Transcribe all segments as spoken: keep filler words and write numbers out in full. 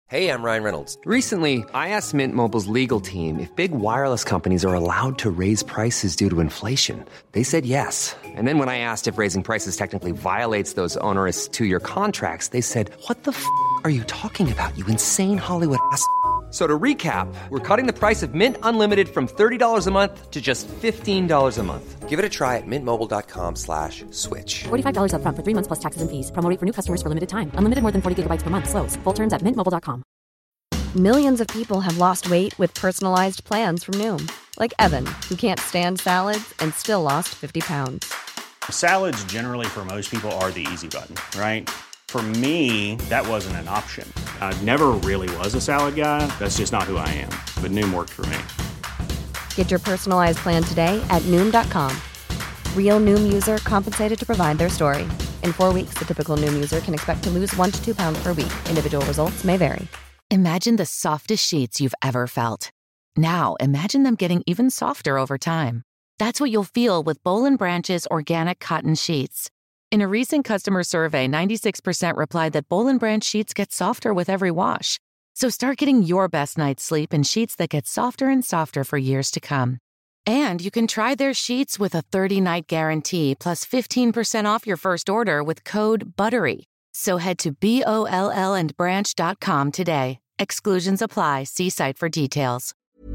Hey, I'm Ryan Reynolds. Recently, I asked Mint Mobile's legal team if big wireless companies are allowed to raise prices due to inflation. They said yes. And then when I asked if raising prices technically violates those onerous two-year contracts, they said, what the f*** are you talking about, you insane Hollywood ass f- So to recap, we're cutting the price of Mint Unlimited from thirty dollars a month to just fifteen dollars a month. Give it a try at mintmobile.com slash switch. forty-five dollars up front for three months plus taxes and fees. Promo rate for new customers for limited time. Unlimited more than forty gigabytes per month. Slows full terms at mint mobile dot com. Millions of people have lost weight with personalized plans from Noom. Like Evan, who can't stand salads and still lost fifty pounds. Salads generally for most people are the easy button, right? For me, that wasn't an option. I never really was a salad guy. That's just not who I am. But Noom worked for me. Get your personalized plan today at Noom dot com. Real Noom user compensated to provide their story. In four weeks, the typical Noom user can expect to lose one to two pounds per week. Individual results may vary. Imagine the softest sheets you've ever felt. Now, imagine them getting even softer over time. That's what you'll feel with Boll and Branch's organic cotton sheets. In a recent customer survey, ninety-six percent replied that Boll and Branch sheets get softer with every wash. So start getting your best night's sleep in sheets that get softer and softer for years to come. And you can try their sheets with a thirty-night guarantee plus fifteen percent off your first order with code BUTTERY. So head to B O L L and branch dot com today. Exclusions apply. See site for details.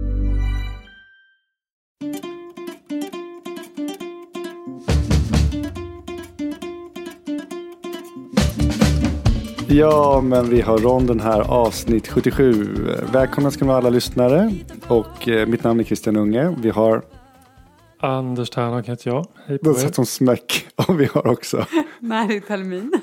Ja, men vi har ronden här, avsnitt sjuttiosju. Välkomna ska ni vara alla lyssnare. Och eh, mitt namn är Christian Unge. Vi har Anders Tärnak heter jag. Hej på er. Satt som smäck. Och vi har också Marit Helmin.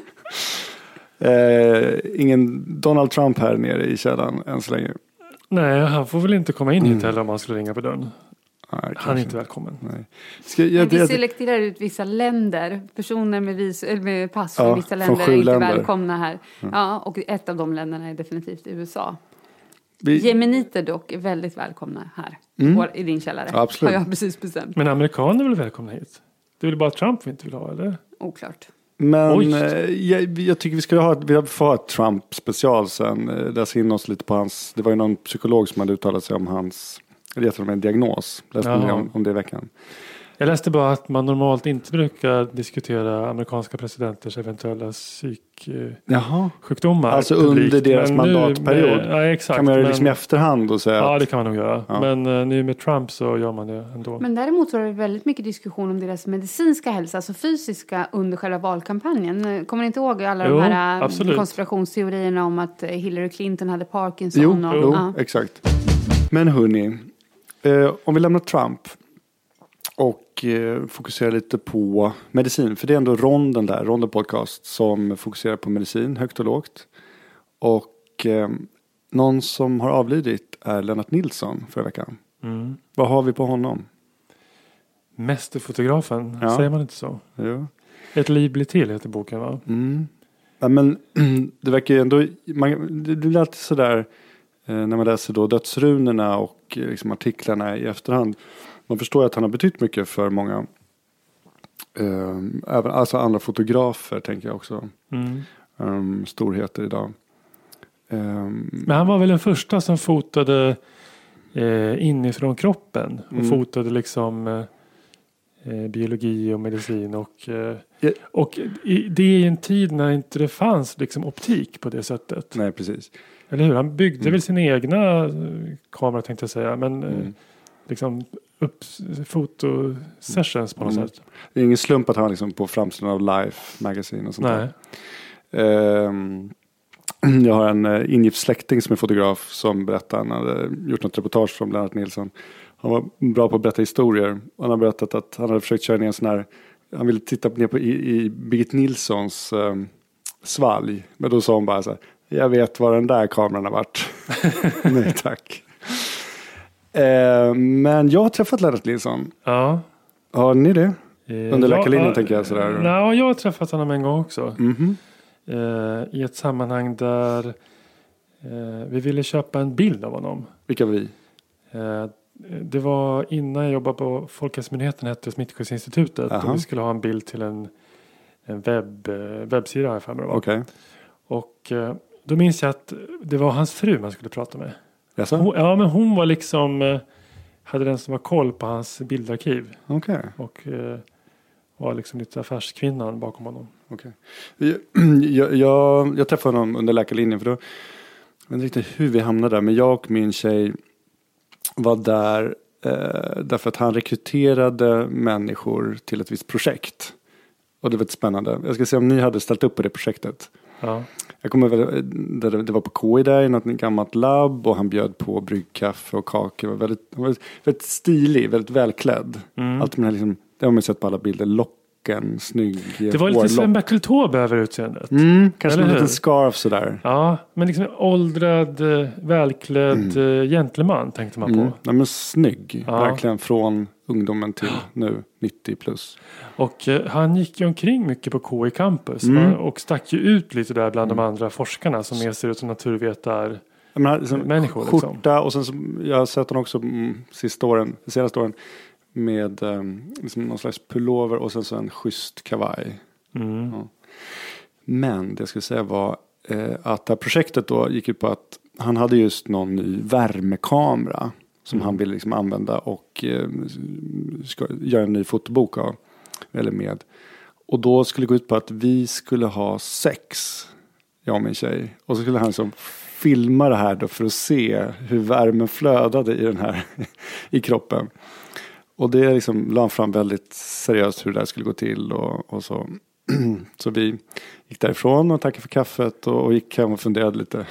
eh, ingen Donald Trump här nere i källan än så länge. Nej, han får väl inte komma in Mm. hit heller om han skulle ringa på dörren. Nej, han är inte välkommen. Nej. Ska jag, Men vi jag, selekterar ut vissa länder. Personer med, vis, eller med pass från ja, vissa från länder sju är inte länder. välkomna här. Mm. Ja, och ett av de länderna är definitivt U S A. vi, Jemeniter dock är väldigt välkomna här. Mm. Vår, I din källare. Ja, absolut. Har jag precis bestämt. Men amerikaner är väl välkomna hit? Det är väl bara Trump vi inte vill ha, eller? Oklart. Men eh, jag, jag tycker vi ska ha, vi får ha ett Trump special sen. Eh, Läsa in oss lite på hans, det var ju någon psykolog som hade uttalat sig om hans, eller gett honom en diagnos. Läste ni om, om det i veckan? Jag läste bara att man normalt inte brukar diskutera amerikanska presidenters eventuella psyksjukdomar. Alltså publikt. under deras Men mandatperiod. Med, ja, exakt. Kan man göra det men, liksom i efterhand och säga ja, att, det kan man nog göra. Ja. Men uh, nu med Trump så gör man det ändå. Men däremot var det väldigt mycket diskussion om deras medicinska hälsa, alltså fysiska, under själva valkampanjen. Kommer ni inte ihåg alla Jo, de här absolut. konspirationsteorierna om att Hillary Clinton hade Parkinson? Jo, och, jo ja. exakt. Men hörni, eh, om vi lämnar Trump och eh, fokuserar lite på medicin. För det är ändå ronden där, ronden podcast som fokuserar på medicin, högt och lågt. Och eh, någon som har avlidit är Lennart Nilsson förra veckan. Mm. Vad har vi på honom? Mästerfotografen, Ja. säger man inte så? Jo. Ett liv blir till heter boken, va? Mm. Ja, men det verkar ju ändå, man, det blir alltid sådär eh, när man läser då dödsrunorna och eh, liksom artiklarna i efterhand. Man förstår att han har betytt mycket för många. Eh, även, alltså andra fotografer tänker jag också. Mm. Um, storheter idag. Um, Men han var väl den första som fotade eh, inifrån kroppen. Och Mm. fotade liksom eh, biologi och medicin. Och, eh, Ja. och i, det är ju en tid när inte det fanns liksom optik på det sättet. nej, precis. Eller hur? Han byggde Mm. väl sin egna eh, kamera tänkte jag säga. Men eh, Mm. liksom upp, fotosessions på något Mm. sätt. Det är ingen slump att han liksom på framsidan av Life Magazine och sånt Nej. där. Um, jag har en uh, ingift släkting som är fotograf som berättar, han hade gjort något reportage om Lennart Nilsson. Han var bra på att berätta historier. Han har berättat att han hade försökt köra ner en sån här, han ville titta ner på i, i Birgit Nilssons um, svalg. Men då sa hon bara så här, jag vet var den där kameran har varit. Nej tack. Uh, men jag har träffat Lennart Nilsson. Ja. Har ni det? Eh, Under ja, läkarlinjen ja, tänker jag sådär. Nej, jag har träffat honom en gång också. Mhm. Eh, I ett sammanhang där eh, vi ville köpa en bild av honom. Vilka var vi? Eh, det var innan jag jobbade på Folkhälsomyndigheten, hette Smittskyddsinstitutet. Aha. Och vi skulle ha en bild till en, en webb, webbsida här för mig. Okej. Okay. Och eh, Då minns jag att det var hans fru man skulle prata med. Jaså? Hon, ja, men hon var liksom... Eh, hade den som var koll på hans bildarkiv. Okej. Okay. Och eh, var liksom lite affärskvinnan bakom honom. Okej. Okay. Jag, jag, jag träffade honom under läkarlinjen. För då, jag vet inte riktigt hur vi hamnade där. Men jag och min tjej var där... Eh, därför att han rekryterade människor till ett visst projekt. Och det var spännande. Jag ska se om ni hade ställt upp på det projektet. Ja. Jag kommer väl, det var på K I där i något gammalt labb. Och han bjöd på bryggkaffe och kakor. Det var väldigt, väldigt, väldigt stilig, väldigt välklädd. Mm. Allt med här liksom, det har man sett på alla bilder. Locken, snygg. Det var lite Sven-Bertil Taube över utseendet. Mm, kanske en liten scarf sådär. Ja, men liksom åldrad, välklädd mm. gentleman tänkte man på. Mm. Ja, men snygg. Ja. Verkligen från ungdomen till nu nittio plus. Och eh, han gick ju omkring mycket på K I campus. Mm. Och stack ju ut lite där bland mm. de andra forskarna som mer ser ut som naturvetar men, liksom, människor. Skjorta liksom. Och sen så, jag har sett honom också mm, sista åren, de senaste åren med um, liksom någon slags pullover och sen så en schysst kavaj. Mm. Ja. Men det jag skulle säga var eh, att det här projektet då gick ut på att han hade just någon ny värmekamera som mm. han ville liksom använda och eh, ska göra en ny fotobok av. Eller med. Och då skulle det gå ut på att vi skulle ha sex, jag och min tjej. Och så skulle han liksom filma det här då för att se hur värmen flödade i den här i kroppen. Och det liksom la fram väldigt seriöst hur det där skulle gå till och, och så. Så vi gick därifrån och tackade för kaffet och, och gick hem och funderade lite.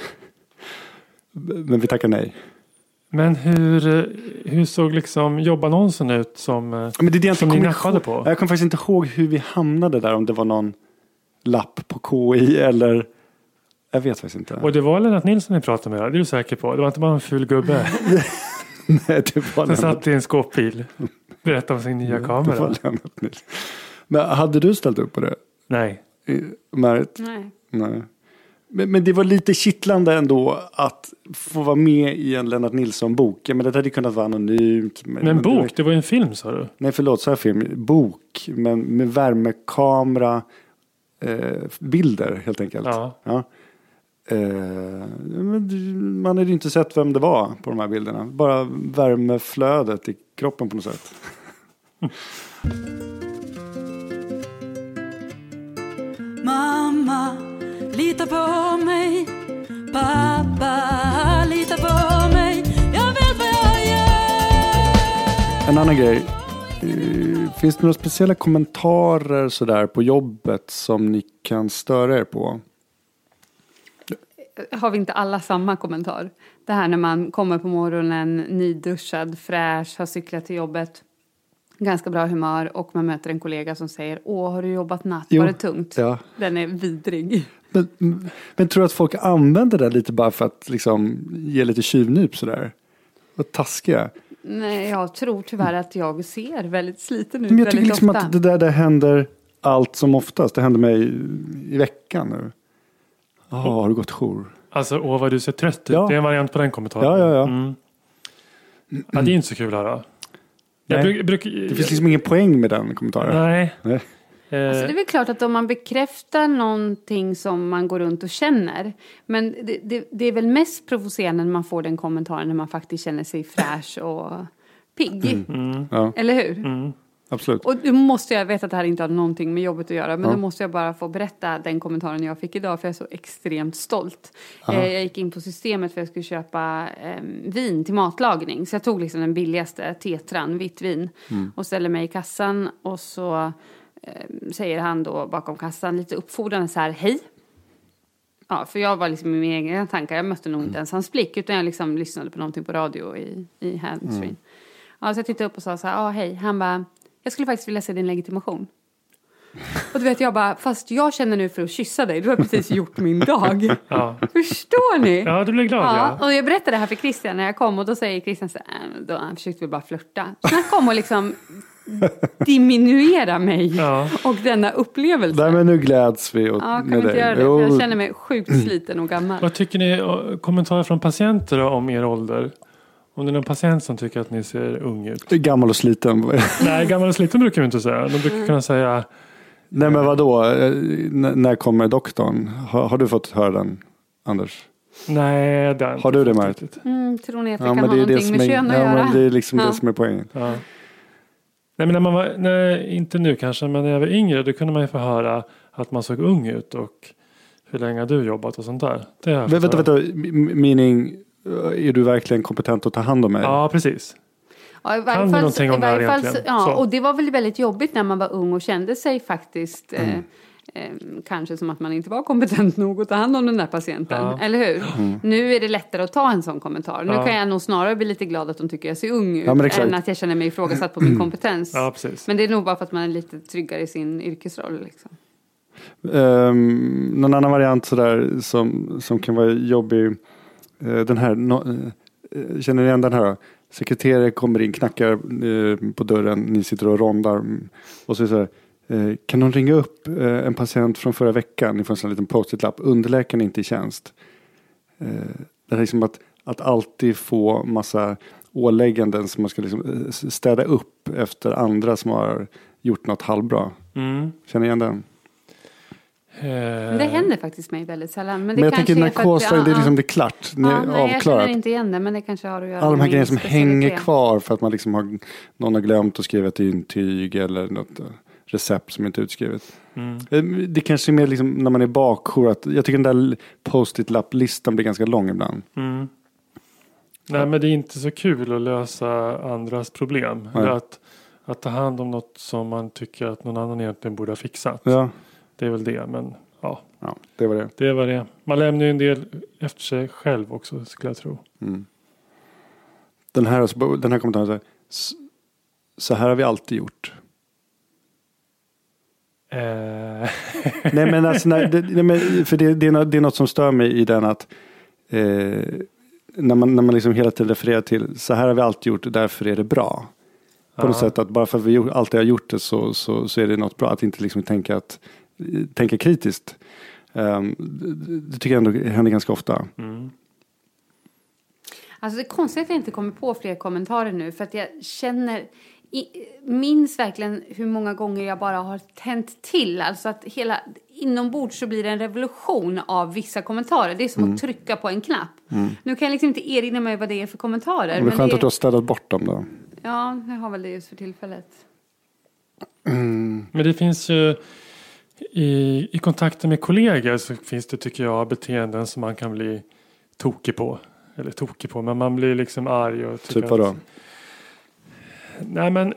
Men vi tackade nej. Men hur, hur såg liksom jobbannonsen ut som, men det är det som ni nappade på? Jag kan faktiskt inte ihåg hur vi hamnade där. Om det var någon lapp på K I eller... Jag vet faktiskt inte. Och det var Lennart Nilsson ni pratade med. Det är du säker på? Det var inte bara en ful gubbe. Nej, det var Lennart. Den satt i en skåpbil. Berättade om sin nya kamera. Det var Lennart Nilsson. Men hade du ställt upp på det? Nej. Marit? Nej. Nej. Men, men det var lite kittlande ändå att få vara med i en Lennart Nilsson-bok. Men det hade kunnat vara anonymt. Men, men bok, det, var... det var ju en film, sa du? Nej, förlåt, så här film. Bok, men med värmekamera, eh, bilder helt enkelt. Ja. Ja. Eh, men man hade ju inte sett vem det var på de här bilderna. Bara värmeflödet i kroppen på något sätt. Mamma, lita på mig. Pappa, lita på mig. Jag vet vad jag gör. En annan grej. Finns det några speciella kommentarer sådär på jobbet som ni kan störa er på? Har vi inte alla samma kommentar? Det här när man kommer på morgonen nyduschad, fräsch, har cyklat till jobbet. Ganska bra humör och man möter en kollega som säger: åh, har du jobbat natt? Jo, var det tungt? Ja. Den är vidrig. Men, men tror du att folk använder det lite bara för att liksom ge lite tjuvnyp sådär? Och taskiga? Nej, jag tror tyvärr att jag ser väldigt sliten ut. Men jag tycker väldigt liksom ofta. att det där det händer allt som oftast. Det händer mig i, i veckan nu. Ja, oh, har du gått jour? Alltså, åh vad du ser trött ut. Ja. Det är en variant på den kommentaren. Ja, ja, ja. Mm. Ja, det är inte så kul att höra. Jag bruk, bruk, det finns liksom ingen poäng med den kommentaren. Nej. nej. Alltså det är väl klart att om man bekräftar någonting som man går runt och känner. Men det, det, det är väl mest provocerande när man får den kommentaren när man faktiskt känner sig fräsch och pigg. Mm. Mm. Ja. Eller hur? Mm. Absolut. Och då måste jag veta att det här inte har någonting med jobbet att göra. Men ja. då måste jag bara få berätta den kommentaren jag fick idag. För jag är så extremt stolt. Aha. Jag gick in på systemet för jag skulle köpa eh, vin till matlagning. Så jag tog liksom den billigaste tetran, vitt vin. Mm. Och ställde mig i kassan. Och så eh, säger han då bakom kassan lite uppfordrande så här: hej. Ja, för jag var liksom i mina egna tankar. Jag mötte nog inte ens hans blick. Utan jag liksom lyssnade på någonting på radio i, i handsfree. Mm. Ja, så jag tittade upp och sa så här: ja, hej. Han bara: jag skulle faktiskt vilja se din legitimation. Och du vet, jag bara, fast jag känner nu för att kyssa dig. Du har precis gjort min dag. Ja. Förstår ni? Ja, du blir glad, ja. ja. Och jag berättade det här för Christian när jag kom. Och då säger Christian så här, då han försökte vi bara flirta. Så han kom och liksom diminuera mig. Ja. Och denna upplevelse. Nej, men nu gläds vi åt, ja, kan med vi inte dig. göra det? För jag känner mig sjukt sliten och gammal. Vad tycker ni, kommentarer från patienter om er ålder? Om det är någon patient som tycker att ni ser ung ut. Gammal och sliten. Nej, gammal och sliten brukar vi inte säga. De brukar kunna säga... Nej, men vadå? N- när kommer doktorn? Har, har du fått höra den Anders? Nej, den. Har du det, Marit? Mm, tror ni att det Ja, kan men ha det är det någonting som med är, kön att ja, göra? men det är liksom Ja. det som är poängen. Ja. Nej, men när man var, nej, inte nu kanske, men när jag var yngre då kunde man ju få höra att man såg ung ut och hur länge har du jobbat och sånt där. Det har jag Vänta, fått vänta, höra. vänta. Mening, är du verkligen kompetent att ta hand om mig? Ja, precis. Ja, i Kan varje du fall, någonting i om det här varje fall, egentligen? ja, Så. och det var väl väldigt jobbigt när man var ung och kände sig faktiskt Mm. eh, eh, kanske som att man inte var kompetent nog att ta hand om den där patienten. Ja. Eller hur? Mm. Nu är det lättare att ta en sån kommentar. Nu Ja. kan jag nog snarare bli lite glad att de tycker jag ser ung ut Ja, men exakt. än att jag känner mig ifrågasatt på min kompetens. Ja, precis. Men det är nog bara för att man är lite tryggare i sin yrkesroll. Liksom. Um, någon annan variant sådär som, som kan vara jobbig. Uh, den här, no, uh, känner ni igen den här då? Sekreterare kommer in, knackar uh, på dörren, ni sitter och rondar och så är det så här, uh, kan någon ringa upp uh, en patient från förra veckan? Ni får en sån liten post-it-lapp, underläkaren är inte i tjänst. Uh, det är liksom att, att alltid få massa ålägganden som man ska liksom uh, städa upp efter andra som har gjort något halvbra. Mm. Känner ni igen den? Men det händer faktiskt mig väldigt sällan. Men, det Men jag kanske tänker är för att- narkosvården, det är ja, liksom det är klart. Ni ja, är nej, jag känner avklarat. inte igen det, men det kanske har att göra Alla de med här min grejerna som hänger specialitet. kvar för att man liksom har, någon har glömt att skriva ett intyg eller något eh, recept som inte är utskrivet. Mm. Eh, Det kanske är mer liksom när man är bakjour att jag tycker den där post-it-lapp-listan blir ganska lång ibland. Mm. Nej, men det är inte så kul att lösa andras problem. Nej. Eller att, att ta hand om något som man tycker att någon annan egentligen borde ha fixat. Ja, Det är väl det, men ja, ja det var det. det var det. Man lämnar ju en del efter sig själv också, skulle jag tro. Mm. Den här, den här kommentaren säger "S- så här har vi alltid gjort. Eh, Nej men alltså, nej, det, nej, men, för det, det, är något, det är något som stör mig i den att eh, när man, när man liksom hela tiden refererar till så här har vi alltid gjort och därför är det bra. På Ja. något sätt att bara för att vi gjort, alltid har gjort det så, så, så är det något bra. Att inte liksom tänka, att, tänka kritiskt. Um, det, det tycker jag ändå händer ganska ofta. mm. Alltså det är konstigt att jag inte kommer på fler kommentarer nu. För att jag känner, i, minns verkligen hur många gånger jag bara har tänt till. Alltså att hela, inombords så blir det en revolution av vissa kommentarer. Det är som Mm. att trycka på en knapp. Mm. Nu kan jag liksom inte erinra mig vad det är för kommentarer. Men det är skönt det, att du har städat bort dem då. Ja, jag har väl det just för tillfället. Mm. Men det finns ju i, i kontakter med kollegor så finns det, tycker jag, beteenden som man kan bli tokig på. Eller tokig på, men man blir liksom arg. Och tycker Typ vadå? att, nej men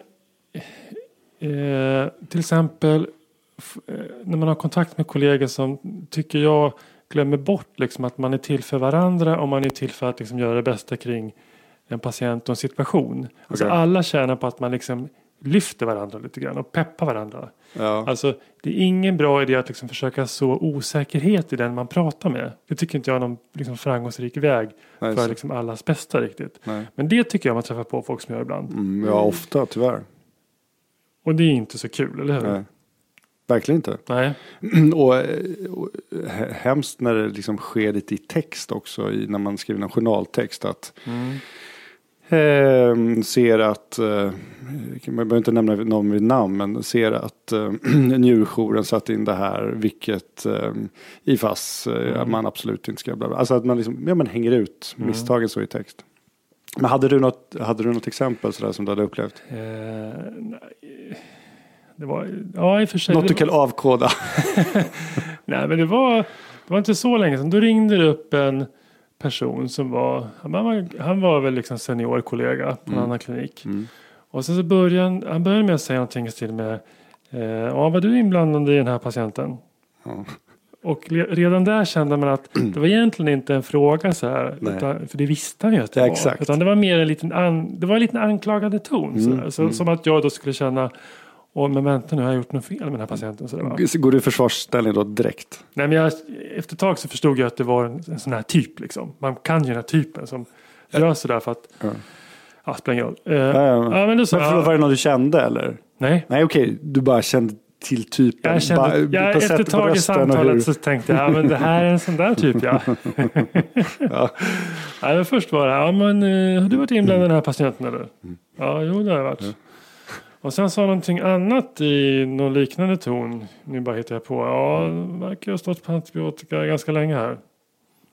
eh, till exempel f- eh, när man har kontakt med kollegor som tycker jag glömmer bort liksom att man är till för varandra och man är till för att liksom göra det bästa kring en patient och en situation. Alltså Okej. alla tjänar på att man liksom lyfter varandra lite grann och peppar varandra. Ja. Alltså det är ingen bra idé att liksom försöka så osäkerhet i den man pratar med. Det tycker inte jag är någon liksom framgångsrik väg Nej, för så- liksom allas bästa riktigt. Nej. Men det tycker jag man träffar på folk som gör ibland. Mm, ja, ofta tyvärr. Och det är inte så kul, eller hur? Nej. Verkligen inte. Nej. Och, och he- hemskt när det liksom sker lite i text också, i, när man skriver en journaltext, att Mm. eh, ser att, eh, man behöver inte nämna någon vid namn, men ser att eh, njurjouren satt in det här, vilket eh, i fast eh, Mm. man absolut inte ska, bla bla. Alltså att man liksom, ja, man hänger ut Mm. misstagen så i text. Men hade du något, hade du något exempel sådär som du hade upplevt? Eh, nej. Det var, ja i och för sig. Något du det kan var, avkoda? nej men det var, det var inte så länge sedan. Då ringde det upp en person som var, han var, han var väl liksom seniorkollega på en Mm. annan klinik. Mm. Och sen så började han, han började med att säga någonting i stil med eh, ja, var du inblandad i den här patienten? Ja. Och le, redan där kände man att det var egentligen inte en fråga så här, Nej. utan, för det visste han ju att det Ja, var. exakt. Utan det var mer en liten, an, det var en liten anklagande ton. Mm, Så där. Så, mm. Som att jag då skulle känna, åh men vänta nu har jag gjort något fel med den här patienten. Så där, va? Går du i försvarsställning då direkt? Nej, men jag, efter ett tag så förstod jag att det var en, en sån här typ. Liksom. Man kan ju den här typen som gör sådär för att, Ja. ja, spelar ingen roll. Eh, Ja, ja. ja, men då sa Men för, jag, var det någon du kände eller? nej. Nej okej, du bara kände till typen. Jag kände, Bara, jag, på efter sättet ett på tag i rösten och samtalet hur- så tänkte jag, ja men det här är en sån där typ ja. Ja. Nej, men först var det, ja men eh, har du varit inblandad i den här patienten eller? Mm. Ja, jo det har jag varit. Och sen sa någonting annat i någon liknande ton. Nu bara hittar jag på. Ja, det verkar ha stått på antibiotika ganska länge här.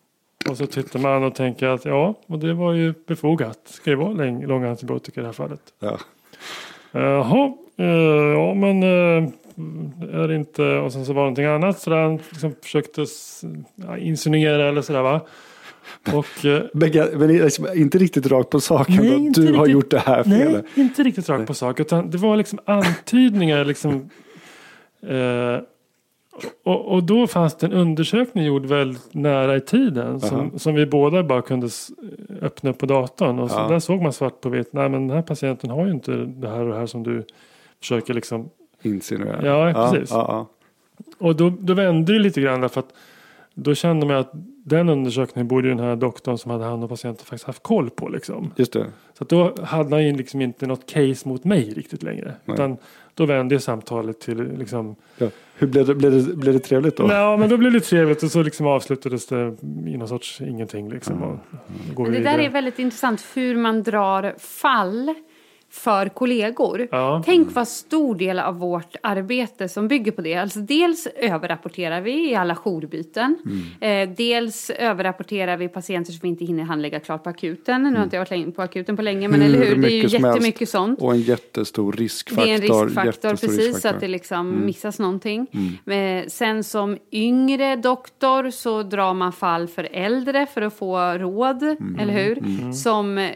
Och så tittar man och tänker att ja, och det var ju befogat. Ska ju vara läng- långa antibiotika i det här fallet. Ja. Jaha, uh, ja men uh, är det inte, och sen så var det någonting annat så han liksom försökte ja, insinuera eller sådär va. Och, uh, men, men liksom, inte riktigt rakt på saken nej, då, du riktigt, har gjort det här felet. Nej, inte riktigt rakt på sak utan det var liksom antydningar liksom uh, och, och då fanns det en undersökning gjord väldigt nära i tiden som, som vi båda bara kunde öppna på datorn och så, ja. Där såg man svart på vitt, nej men den här patienten har ju inte det här och det här som du försöker liksom insinuera. Ja, precis. Ja, ja, ja. Och då, då vände det lite grann därför att då kände man att den undersökningen borde ju den här doktorn som hade hand om patienten faktiskt haft koll på liksom. Just det. Så att då hade han ju liksom inte något case mot mig riktigt längre. Nej. Utan då vände samtalet till liksom... Ja. Hur blev det, blev, det, blev det trevligt då? Ja, men då blev det trevligt och så liksom avslutades det i någon sorts ingenting liksom. Mm. Och, och men det där är väldigt intressant hur man drar fall för kollegor. Ja. Tänk vad stor del av vårt arbete som bygger på det. Alltså dels överrapporterar vi i alla jourbyten. Mm. Eh, dels överrapporterar vi patienter som vi inte hinner handlägga klart på akuten. Mm. Nu har inte jag varit länge, på akuten på länge, men hur eller hur? Det är ju jättemycket helst. Sånt. Och en jättestor riskfaktor. Det är en riskfaktor, precis, riskfaktor. så att det liksom mm. missas någonting. Mm. Eh, sen som yngre doktor så drar man fall för äldre för att få råd, mm. eller hur? Mm. Som...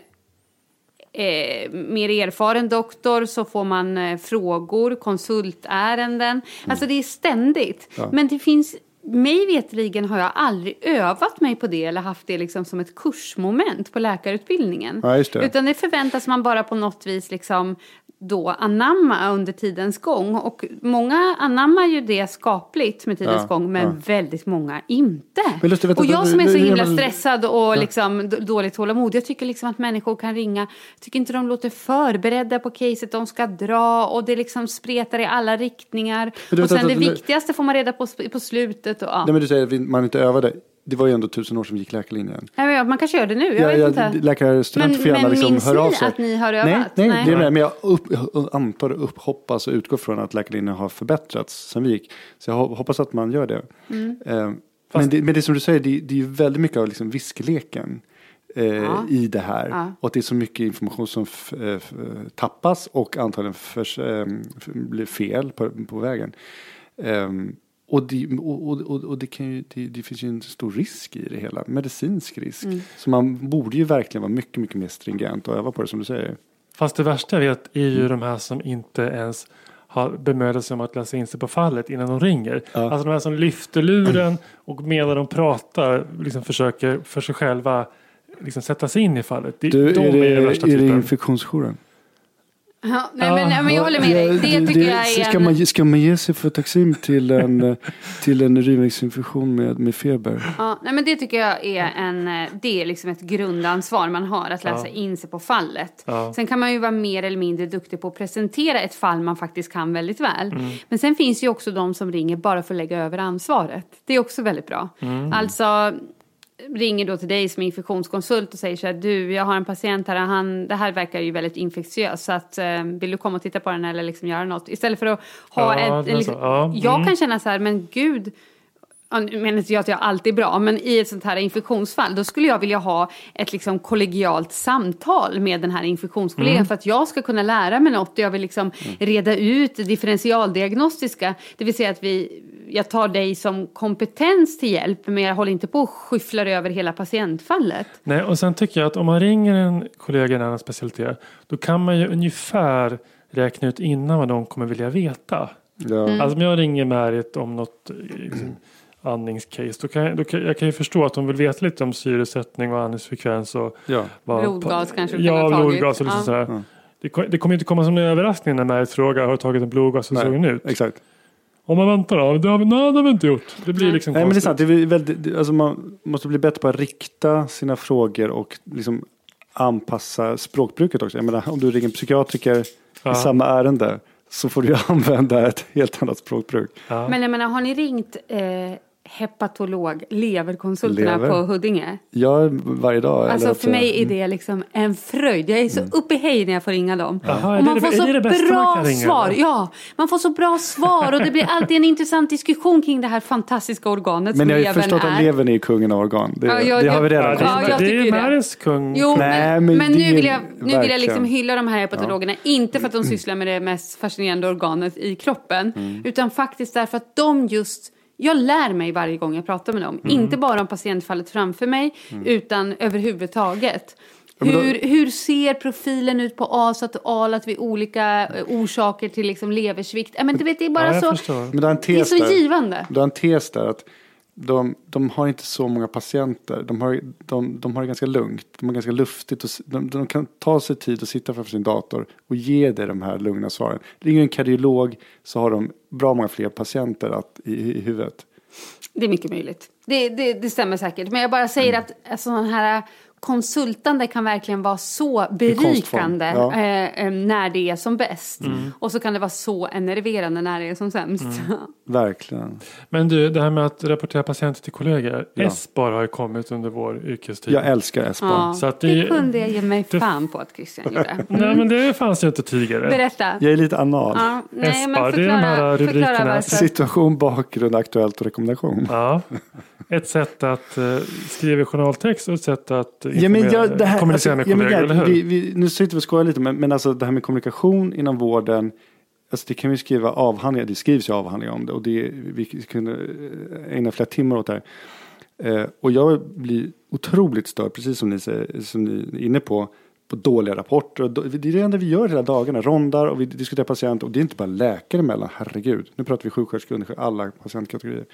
Eh, mer erfaren doktor så får man eh, frågor, konsultärenden. Mm. Alltså det är ständigt. Ja. Men det finns, mig vetligen har jag aldrig övat mig på det eller haft det liksom som ett kursmoment på läkarutbildningen. Ja, just det. Utan det förväntas man bara på något vis liksom då anamma under tidens gång. Och många anammar ju det skapligt med tidens ja, gång, men ja. väldigt många inte. Lustigt, vet och jag som är så himla väl... stressad och ja. liksom dåligt tålamod, jag tycker liksom att människor kan ringa, jag tycker inte de låter förberedda på caset, de ska dra och det liksom spretar i alla riktningar. Och sen det viktigaste får man reda på på slutet. Och, ja. Nej, men du säger att man inte övade. Det var ju ändå tusen år som gick läkarlinjen. Ja, man kanske gör det nu, jag ja, vet ja, inte. Läkarstudenter får gärna liksom höra av sig. Men minns ni att ni har övat? Nej, nej, nej. Det är det, men jag upp, antar och upphoppas och utgår från att läkarlinjen har förbättrats sen vi gick. Så jag hoppas att man gör det. Mm. Eh, men, det men det som du säger, det, det är ju väldigt mycket av liksom viskeleken eh, ja. i det här. Ja. Och att det är så mycket information som f, f, tappas och antagligen för, eh, blir fel på, på vägen. Eh, Och, det, och, och, och det, kan ju, det, det finns ju en stor risk i det hela. Medicinsk risk. Mm. Så man borde ju verkligen vara mycket, mycket mer stringent och öva på det som du säger. Fast det värsta jag vet är ju mm. de här som inte ens har bemödat sig om att läsa in sig på fallet innan de ringer. Ja. Alltså de här som lyfter luren och medan de pratar liksom försöker för sig själva liksom sätta sig in i fallet. De, du, de är det, är det värsta är det typen. infektionsjouren? Ja, nej, men, nej, men jag håller med dig. Det, det tycker det, jag är ska, en... man, ska man ge sig för taxim till en, till en urinvägsinfektion med, med feber? Ja, nej, men det tycker jag är, en, det är liksom ett grundansvar man har att läsa ja. in sig på fallet. Ja. Sen kan man ju vara mer eller mindre duktig på att presentera ett fall man faktiskt kan väldigt väl. Mm. Men sen finns ju också de som ringer bara för att lägga över ansvaret. Det är också väldigt bra. Mm. Alltså... ringer då till dig som infektionskonsult och säger så här, du, jag har en patient här, han, det här verkar ju väldigt infektiöst, så att, eh, vill du komma och titta på den eller liksom göra något? Istället för att ha ja, ett, en, liksom, ja. mm. jag kan känna så här, men gud, jag menar inte jag att jag alltid är bra, men i ett sånt här infektionsfall, då skulle jag vilja ha ett liksom kollegialt samtal med den här infektionskollegan mm. för att jag ska kunna lära mig något och jag vill liksom mm. reda ut det differentialdiagnostiska, det vill säga att vi jag tar dig som kompetens till hjälp, men jag håller inte på och skyfflar över hela patientfallet. Nej, och sen tycker jag att om man ringer en kollega i en annan specialitet, då kan man ju ungefär räkna ut innan vad de kommer vilja veta. Ja. Mm. Alltså om jag ringer Märit om något liksom, andningscase, då kan, jag, då kan jag kan ju förstå att de vill veta lite om syresättning och andningsfrekvens och ja. vad, blodgas på, kanske ja, blodgas och liksom ja. sådär. Mm. Det, det kommer inte komma som en överraskning när Märit frågar, har du tagit en blodgas och såg den ut? Exakt. Om man väntar då, det har vi, nej, det har vi inte gjort. Det blir liksom nej, men det är sant. Det är väldigt, alltså man måste bli bättre på att rikta sina frågor och liksom anpassa språkbruket också. Jag menar, om du ringer en psykiatriker ja. i samma ärende så får du använda ett helt annat språkbruk. Ja. Men jag menar, har ni ringt eh, hepatolog, leverkonsulterna Lever. på Huddinge. Ja, varje dag. Alltså eller för mig är det liksom en fröjd. Jag är så Mm. uppe i hej när jag får ringa dem. Aha, och man är det, får är så det det bästa man bra kan ringa, svar. eller? Ja, man får så bra svar och det blir alltid en intressant diskussion kring det här fantastiska organet Men som jag har ju levern förstått är. att levern är kungen av organ. Det, Ja, jag- det har vi redan Ja, det, Ja, jag det är tycker ju det. världens kung. Jo, Nej, men, men men det nu är vill jag, nu vill jag verkligen. liksom hylla de här hepatologerna. Inte för att de sysslar med det mest fascinerande organet i kroppen. Mm. Utan faktiskt därför att de just... Jag lär mig varje gång jag pratar med dem. Mm. Inte bara om patientfallet framför mig. Utan överhuvudtaget. Ja, men då- Hur, hur ser profilen ut på A S A T och A L A T vid olika eh, orsaker till liksom leversvikt? Ja, men du vet, det är bara Ja, jag så... förstår. Men du har en Det är tes så där. givande. Du har en tes där att de, de har inte så många patienter. De har, de, de har det ganska lugnt. De har ganska luftigt. Och, s- de, de kan ta sig tid och sitta framför sin dator och ge dig de här lugna svaren. Ringer en kardiolog så har de bra många fler patienter att, i, i huvudet. Det är mycket möjligt. Det, det, det stämmer säkert. Men jag bara säger att alltså, sån här konsultande kan verkligen vara så berikande Ja. eh, eh, när det är som bäst. Och så kan det vara så enerverande när det är som sämst. Verkligen. Men du, det här med att rapportera patienter till kollegor. Ja. S B A R har ju kommit under vår yrkestid. Jag älskar S B A R. Ja, Så att det det- kunde jag ge mig det- fan på att Christian gjorde. Nej, men det fanns ju inte tidigare. Berätta. Jag är lite anal. Ja, nej, S B A men R, det är de här förklara, förklara rubrikerna. varför. Situation, bakgrund, aktuellt och rekommendation. Ja. Ett sätt att uh, skriva i journaltext och ett sätt att Ja, men informera- jag, det här, kommunicera alltså, med ja, men kollegor, jag, eller hur? vi, vi, nu sitter vi och skojar lite, men, men alltså det här med kommunikation inom vården, alltså det kan vi skriva avhandlingar, det skrivs ju avhandlingar om det och det, vi kunde ägna flera timmar åt det här. Eh, och jag blir otroligt störd, precis som ni, säger, som ni är inne på, på dåliga rapporter. Och då, det är det enda vi gör hela dagarna, rondar och vi diskuterar patienter och det är inte bara läkare emellan, herregud. Nu pratar vi sjuksköterskor, undersköterskor, alla patientkategorier.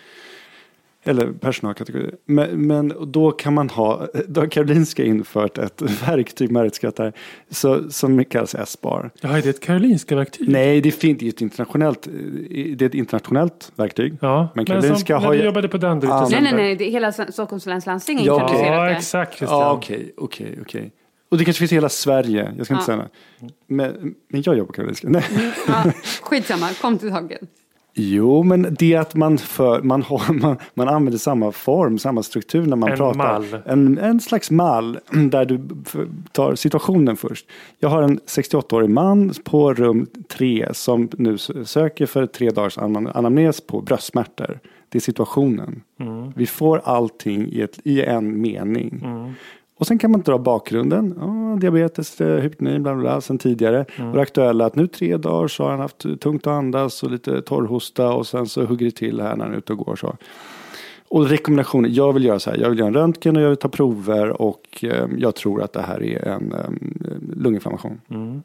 Eller personalkategorier. Men, men då kan man ha, då har Karolinska infört ett verktyg med rättskattar så, som kallas S B A R. Ja, är det ett Karolinska verktyg? Nej, det är fint, det är ett internationellt, det är ett internationellt verktyg. Ja, men men Karolinska som, har när ju... du jobbade på Danderyd Ja, till Nej, nej, exempel. nej. Det är hela Stockholms läns landsting är Ja, introducerat Ja, det. exakt Christian. Ja, okej, okej, okej. Och det kanske finns i hela Sverige, jag ska inte Ja. säga det. Men, men jag jobbar på Karolinska. Nej. Ja, skitsamma, kom till tagen. Jo, men det att man, för, man, har, man, man använder samma form, samma struktur när man En pratar. mall. En, en slags mall där du f- tar situationen först. Jag har en sextioåttaårig man på rum tre som nu söker för tre dagars anam- anamnes på bröstsmärtor. Det är situationen. Mm. Vi får allting i, ett, i en mening. Och sen kan man dra bakgrunden. Oh, diabetes, hypotoni, bla bla bla, sen tidigare. Och det aktuella att nu tre dagar så har han haft tungt att andas och lite torrhosta. Och sen så hugger det till här när han är ute och går. Så. Och rekommendationer, jag vill göra så här. Jag vill göra en röntgen och jag vill ta prover. Och eh, jag tror att det här är en eh, lunginflammation. Mm.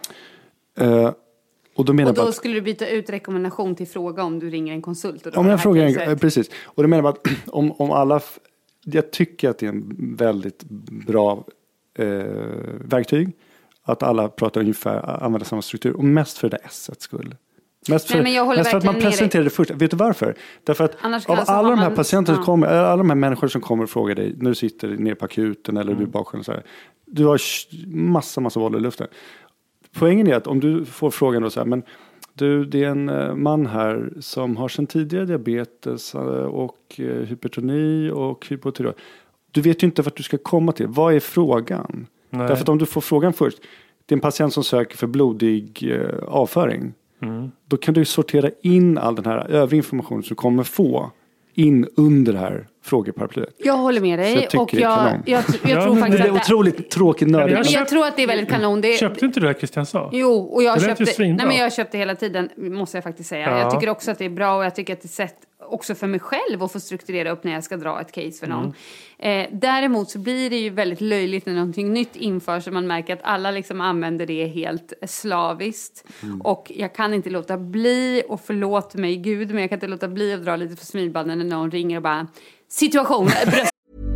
Eh, och då menar Och jag då att... skulle du byta ut rekommendation till fråga om du ringer en konsult. Och då Om har jag det här frågar, caset. en, precis. Och det menar jag att om, om alla, f- jag tycker att det är en väldigt bra eh, verktyg. Att alla pratar ungefär, använder samma struktur. Och mest för det där S-et skull. Mest för, Nej, men jag håller mest för att man verkligen med dig. presenterar det först. Vet du varför? Därför att Annars av kan- så alla har de här man- patienter som ja. kommer, alla de här människor som kommer och frågar dig. När du sitter nere på akuten eller du är baksjön och så här. Du har sh- massa, massa boll i luften. Poängen är att om du får frågan då så här, men du, det är en eh, man här som har sedan tidigare diabetes eh, och eh, hypertoni och hypotyreos. Du vet ju inte vart du ska komma till. Vad är frågan? Nej. Därför att om du får frågan först. Det är en patient som söker för blodig eh, avföring. Mm. Då kan du sortera in all den här övriga informationen som du kommer få in under det här frågeparaplyet. Jag håller med Så jag dig. tycker Och det är jag, kanon. jag, jag, Ja, tror men faktiskt Det är att det, otroligt tråkigt Men nördigt. jag men jag köpt- tror att det är väldigt kanon. Det, Köpte inte du det Christian sa? Jo, och jag Det lät ju köpte, svinbra. nej men jag köpte hela tiden, måste jag faktiskt säga. Ja. Jag tycker också att det är bra och jag tycker att det är sätt också för mig själv att få strukturera upp när jag ska dra ett case för någon. Eh, däremot så blir det ju väldigt löjligt när någonting nytt införs så man märker att alla liksom använder det helt slaviskt. Och jag kan inte låta bli, och förlåt mig Gud, men jag kan inte låta bli att dra lite på smilbanden när någon ringer och bara situation, bröst.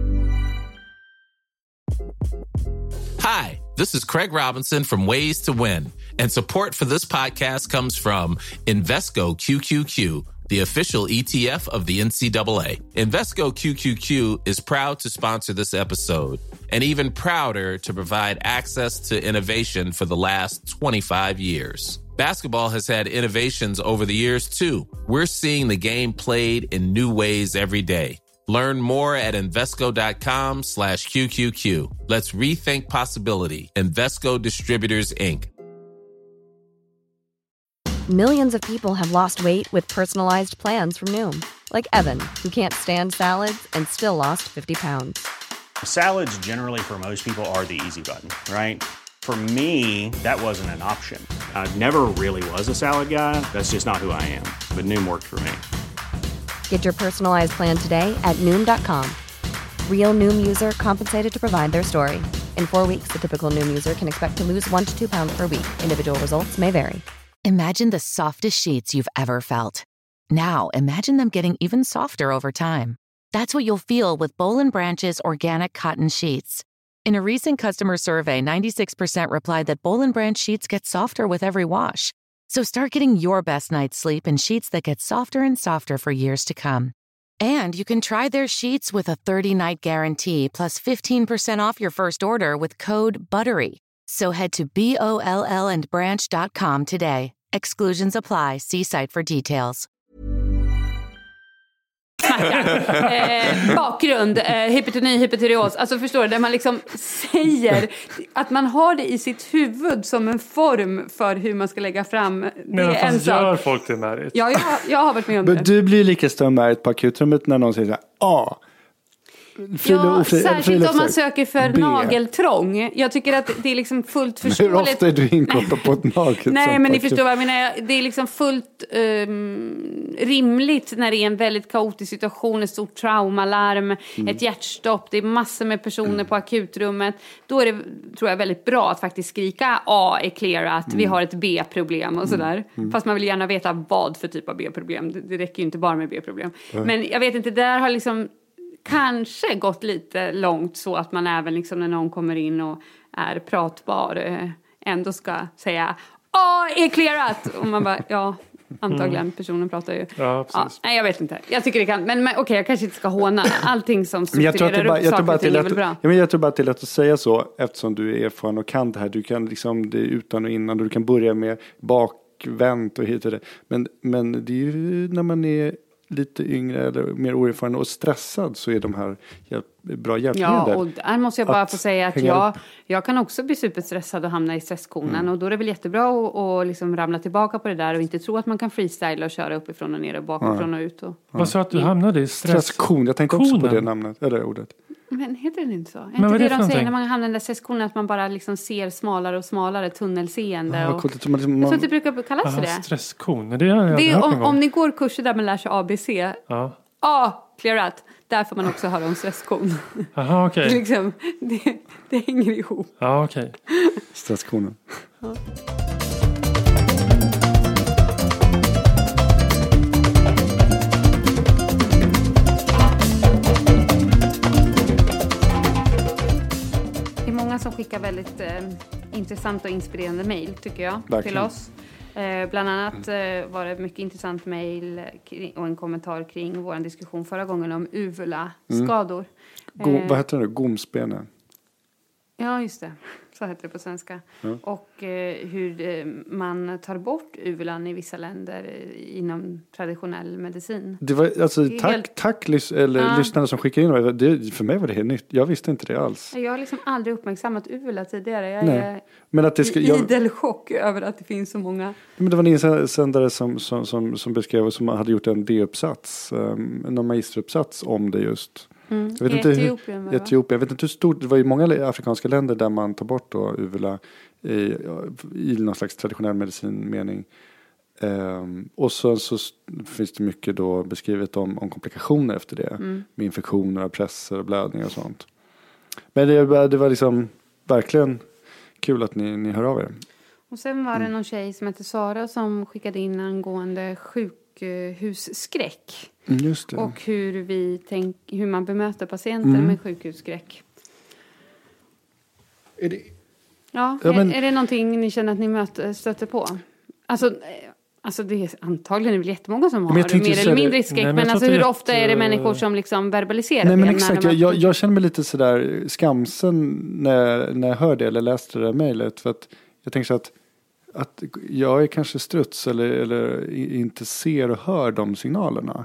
Hi, this is Craig Robinson from Ways to Win, and support for this podcast comes from Invesco Q Q Q, the official E T F of the N C double A. Invesco Q Q Q is proud to sponsor this episode, and even prouder to provide access to innovation for the last twenty-five years. Basketball has had innovations over the years, too. We're seeing the game played in new ways every day. Learn more at Invesco.com slash QQQ. Let's rethink possibility. Invesco Distributors, Incorporated. Millions of people have lost weight with personalized plans from Noom. Like Evan, who can't stand salads and still lost fifty pounds. Salads generally for most people are the easy button, right? For me, that wasn't an option. I never really was a salad guy. That's just not who I am. But Noom worked for me. Get your personalized plan today at Noom dot com. Real Noom user compensated to provide their story. In four weeks, the typical Noom user can expect to lose one to two pounds per week. Individual results may vary. Imagine the softest sheets you've ever felt. Now, imagine them getting even softer over time. That's what you'll feel with Boll and Branch's organic cotton sheets. In a recent customer survey, ninety-six percent replied that Boll and Branch sheets get softer with every wash. So start getting your best night's sleep in sheets that get softer and softer for years to come. And you can try their sheets with a thirty-night guarantee plus fifteen percent off your first order with code BUTTERY. So head to B O L L and branch dot com today. Exclusions apply. See site for details. eh, bakgrund, eh, hypotoni, hypotyreos. Alltså förstår du, där man liksom säger att man har det i sitt huvud som en form för hur man ska lägga fram. Det men är en sak. gör folk det märkt? Ja, jag, jag har varit med om Men det. du blir lika stömmärkt på akutrummet när någon säger så här, A. Frilo, Ja, fri, särskilt om man söker för B. nageltrång. Jag tycker att det är liksom fullt Hur förståeligt. ofta är du inkopplad på ett nageltrång? Nej, men ni förstår vad jag menar. Det är liksom fullt um, rimligt när det är en väldigt kaotisk situation, ett stort traumalarm, mm. ett hjärtstopp, det är massor med personer mm. på akutrummet. Då är det, tror jag, väldigt bra att faktiskt skrika A är clearat, mm. vi har ett B-problem och sådär. Mm. Fast man vill gärna veta vad för typ av B-problem. Det, det räcker ju inte bara med B-problem. Mm. Men jag vet inte, där har liksom kanske gått lite långt så att man även liksom när någon kommer in och är pratbar ändå ska säga A är clearat. Och man bara, ja, antagligen mm. personen pratar ju. Ja, precis. Ja, nej, jag vet inte. Jag tycker det kan, men, men okej, okay, jag kanske inte ska håna allting som strukturerar upp jag saker och ting är väl bra. Ja, men jag tror bara att det är lätt att säga så eftersom du är erfaren och kan det här. Du kan liksom det utan och innan och du kan börja med bakvänt och hit och det. Men, men det är ju när man är lite yngre eller mer oerfaren och stressad så är de här hjälp, bra hjälpmedel. Ja, och där måste jag bara att få säga att jag, jag kan också bli superstressad och hamna i stresskonen. Mm. Och då är det väl jättebra att och liksom ramla tillbaka på det där och inte tro att man kan freestyla och köra uppifrån och ner och bakifrån och ut. Och, vad sa att du hamnade i stress? Stresskon, jag tänkte också på det namnet, eller ordet. Men heter det inte så? Är men inte vad är det, det de någonting? säger när man hamnar i den där stresskonen att man bara liksom ser smalare och smalare, tunnelseende. Ja, och, coolt, man, man, jag tror att det brukar kallas aha, för det. Stresskon, det har jag det är, hört om, någon gång. om ni går kurser där man lär sig A B C. Ja. A, clearat. Där får man också höra om stresskon. Aha, okej. Okay. liksom, det, det hänger ihop. Ja, okej. Okay. Stresskonen. Ja. Många som skickar väldigt eh, intressant och inspirerande mejl tycker jag. Verkligen. Till oss. Eh, bland annat eh, var det mycket intressant mejl och en kommentar kring vår diskussion förra gången om uvula-skador. Mm. Go- eh, vad heter det? Gomsbenen? Ja, just det. Så heter det på svenska. Mm. Och eh, hur eh, man tar bort uvulan i vissa länder eh, inom traditionell medicin. Det var, alltså, det tack, helt... tack lys- eller ja. lyssnare som skickade in. Det, för mig var det helt nytt. Jag visste inte det alls. Jag har liksom aldrig uppmärksammat uvula tidigare. Jag Nej. är Men att det ska, i jag... idel chock över att det finns så många. Men det var en insändare som, som, som, som beskrev som hade gjort en D-uppsats. Um, en magisteruppsats om det just. Mm. Jag vet inte Etiopien, hur, Etiopien. Jag vet inte hur stort. Det var ju många afrikanska länder där man tar bort då uvula i, i någon slags traditionell medicinmening. Um, och så, så finns det mycket då beskrivet om, om komplikationer efter det. Mm. Med infektioner, presser och blödningar och sånt. Men det, det var liksom verkligen kul att ni, ni hör av er. Och sen var det någon tjej som heter Sara som skickade in angående sjukhusskräck. Just det. Och hur, vi tänk, hur man bemöter patienter mm. med sjukhusskräck. Är det... Ja, ja men... är, är det någonting ni känner att ni möter, stöter på? Alltså, Alltså det är antagligen är väl jättemånga som har men jag mer eller mindre skräck. Nej, men men alltså hur jätte... ofta är det människor som liksom verbaliserar Nej, det? men exakt. De Jag, jag, jag känner mig lite sådär skamsen när, när jag hör det eller läste det där mejlet. För att jag tänker så att, att jag är kanske struts eller, eller inte ser och hör de signalerna.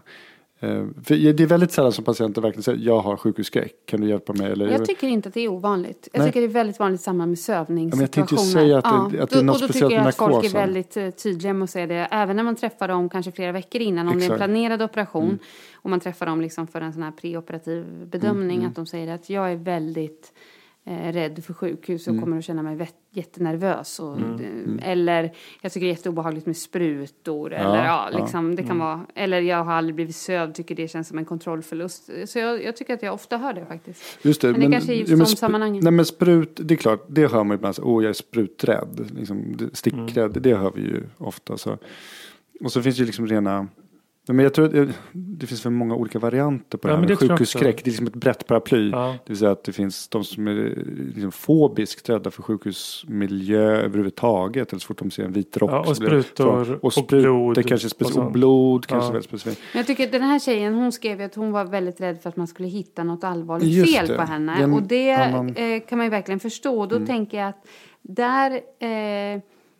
För det är väldigt sällan som patienter verkligen säger jag har sjukhusskräck, kan du hjälpa mig? Eller, jag tycker inte att det är ovanligt. Jag Nej. tycker det är väldigt vanligt i samband med sövningssituationer. Jag tänkte ju säga att, ja. det, att det är något och då speciellt tycker jag att narkosen. folk är väldigt tydliga med att säga det. Även när man träffar dem kanske flera veckor innan. Om Exakt. det är en planerad operation. Mm. Och man träffar dem liksom för en sån här preoperativ bedömning. Mm. Att de säger att jag är väldigt eh, rädd för sjukhus. Och mm. kommer att känna mig vet, jättenervös. Och, mm. Mm. Eller jag tycker det är jätteobehagligt med sprutor. Ja, eller ja, liksom, ja. Det kan mm. vara. Eller jag har aldrig blivit sövd. Tycker det känns som en kontrollförlust. Så jag, jag tycker att jag ofta hör det faktiskt. Just det. Men, men det kanske är just ja, de sammanhangen. Nej men sprut, det är klart. Det hör man ju ibland. Åh, jag är spruträdd. Liksom, stickrädd. Mm. Det hör vi ju ofta. Så. Och så finns det ju liksom rena... Men jag tror att det, det finns för många olika varianter på ja, det här med sjukhusskräck. Det är liksom ett brett paraply. Ja. Det vill säga att det finns de som är liksom fobiskt rädda för sjukhusmiljö överhuvudtaget. Eller så fort de ser en vit rock. Ja, och sprutor och, och sprut, blod. Det kanske är speci- och blod. Kanske ja. väldigt specifikt. Men jag tycker att den här tjejen, hon skrev att hon var väldigt rädd för att man skulle hitta något allvarligt Just fel det. på henne. Den, och det annan... eh, kan man ju verkligen förstå. Då mm. tänker jag att där... Eh,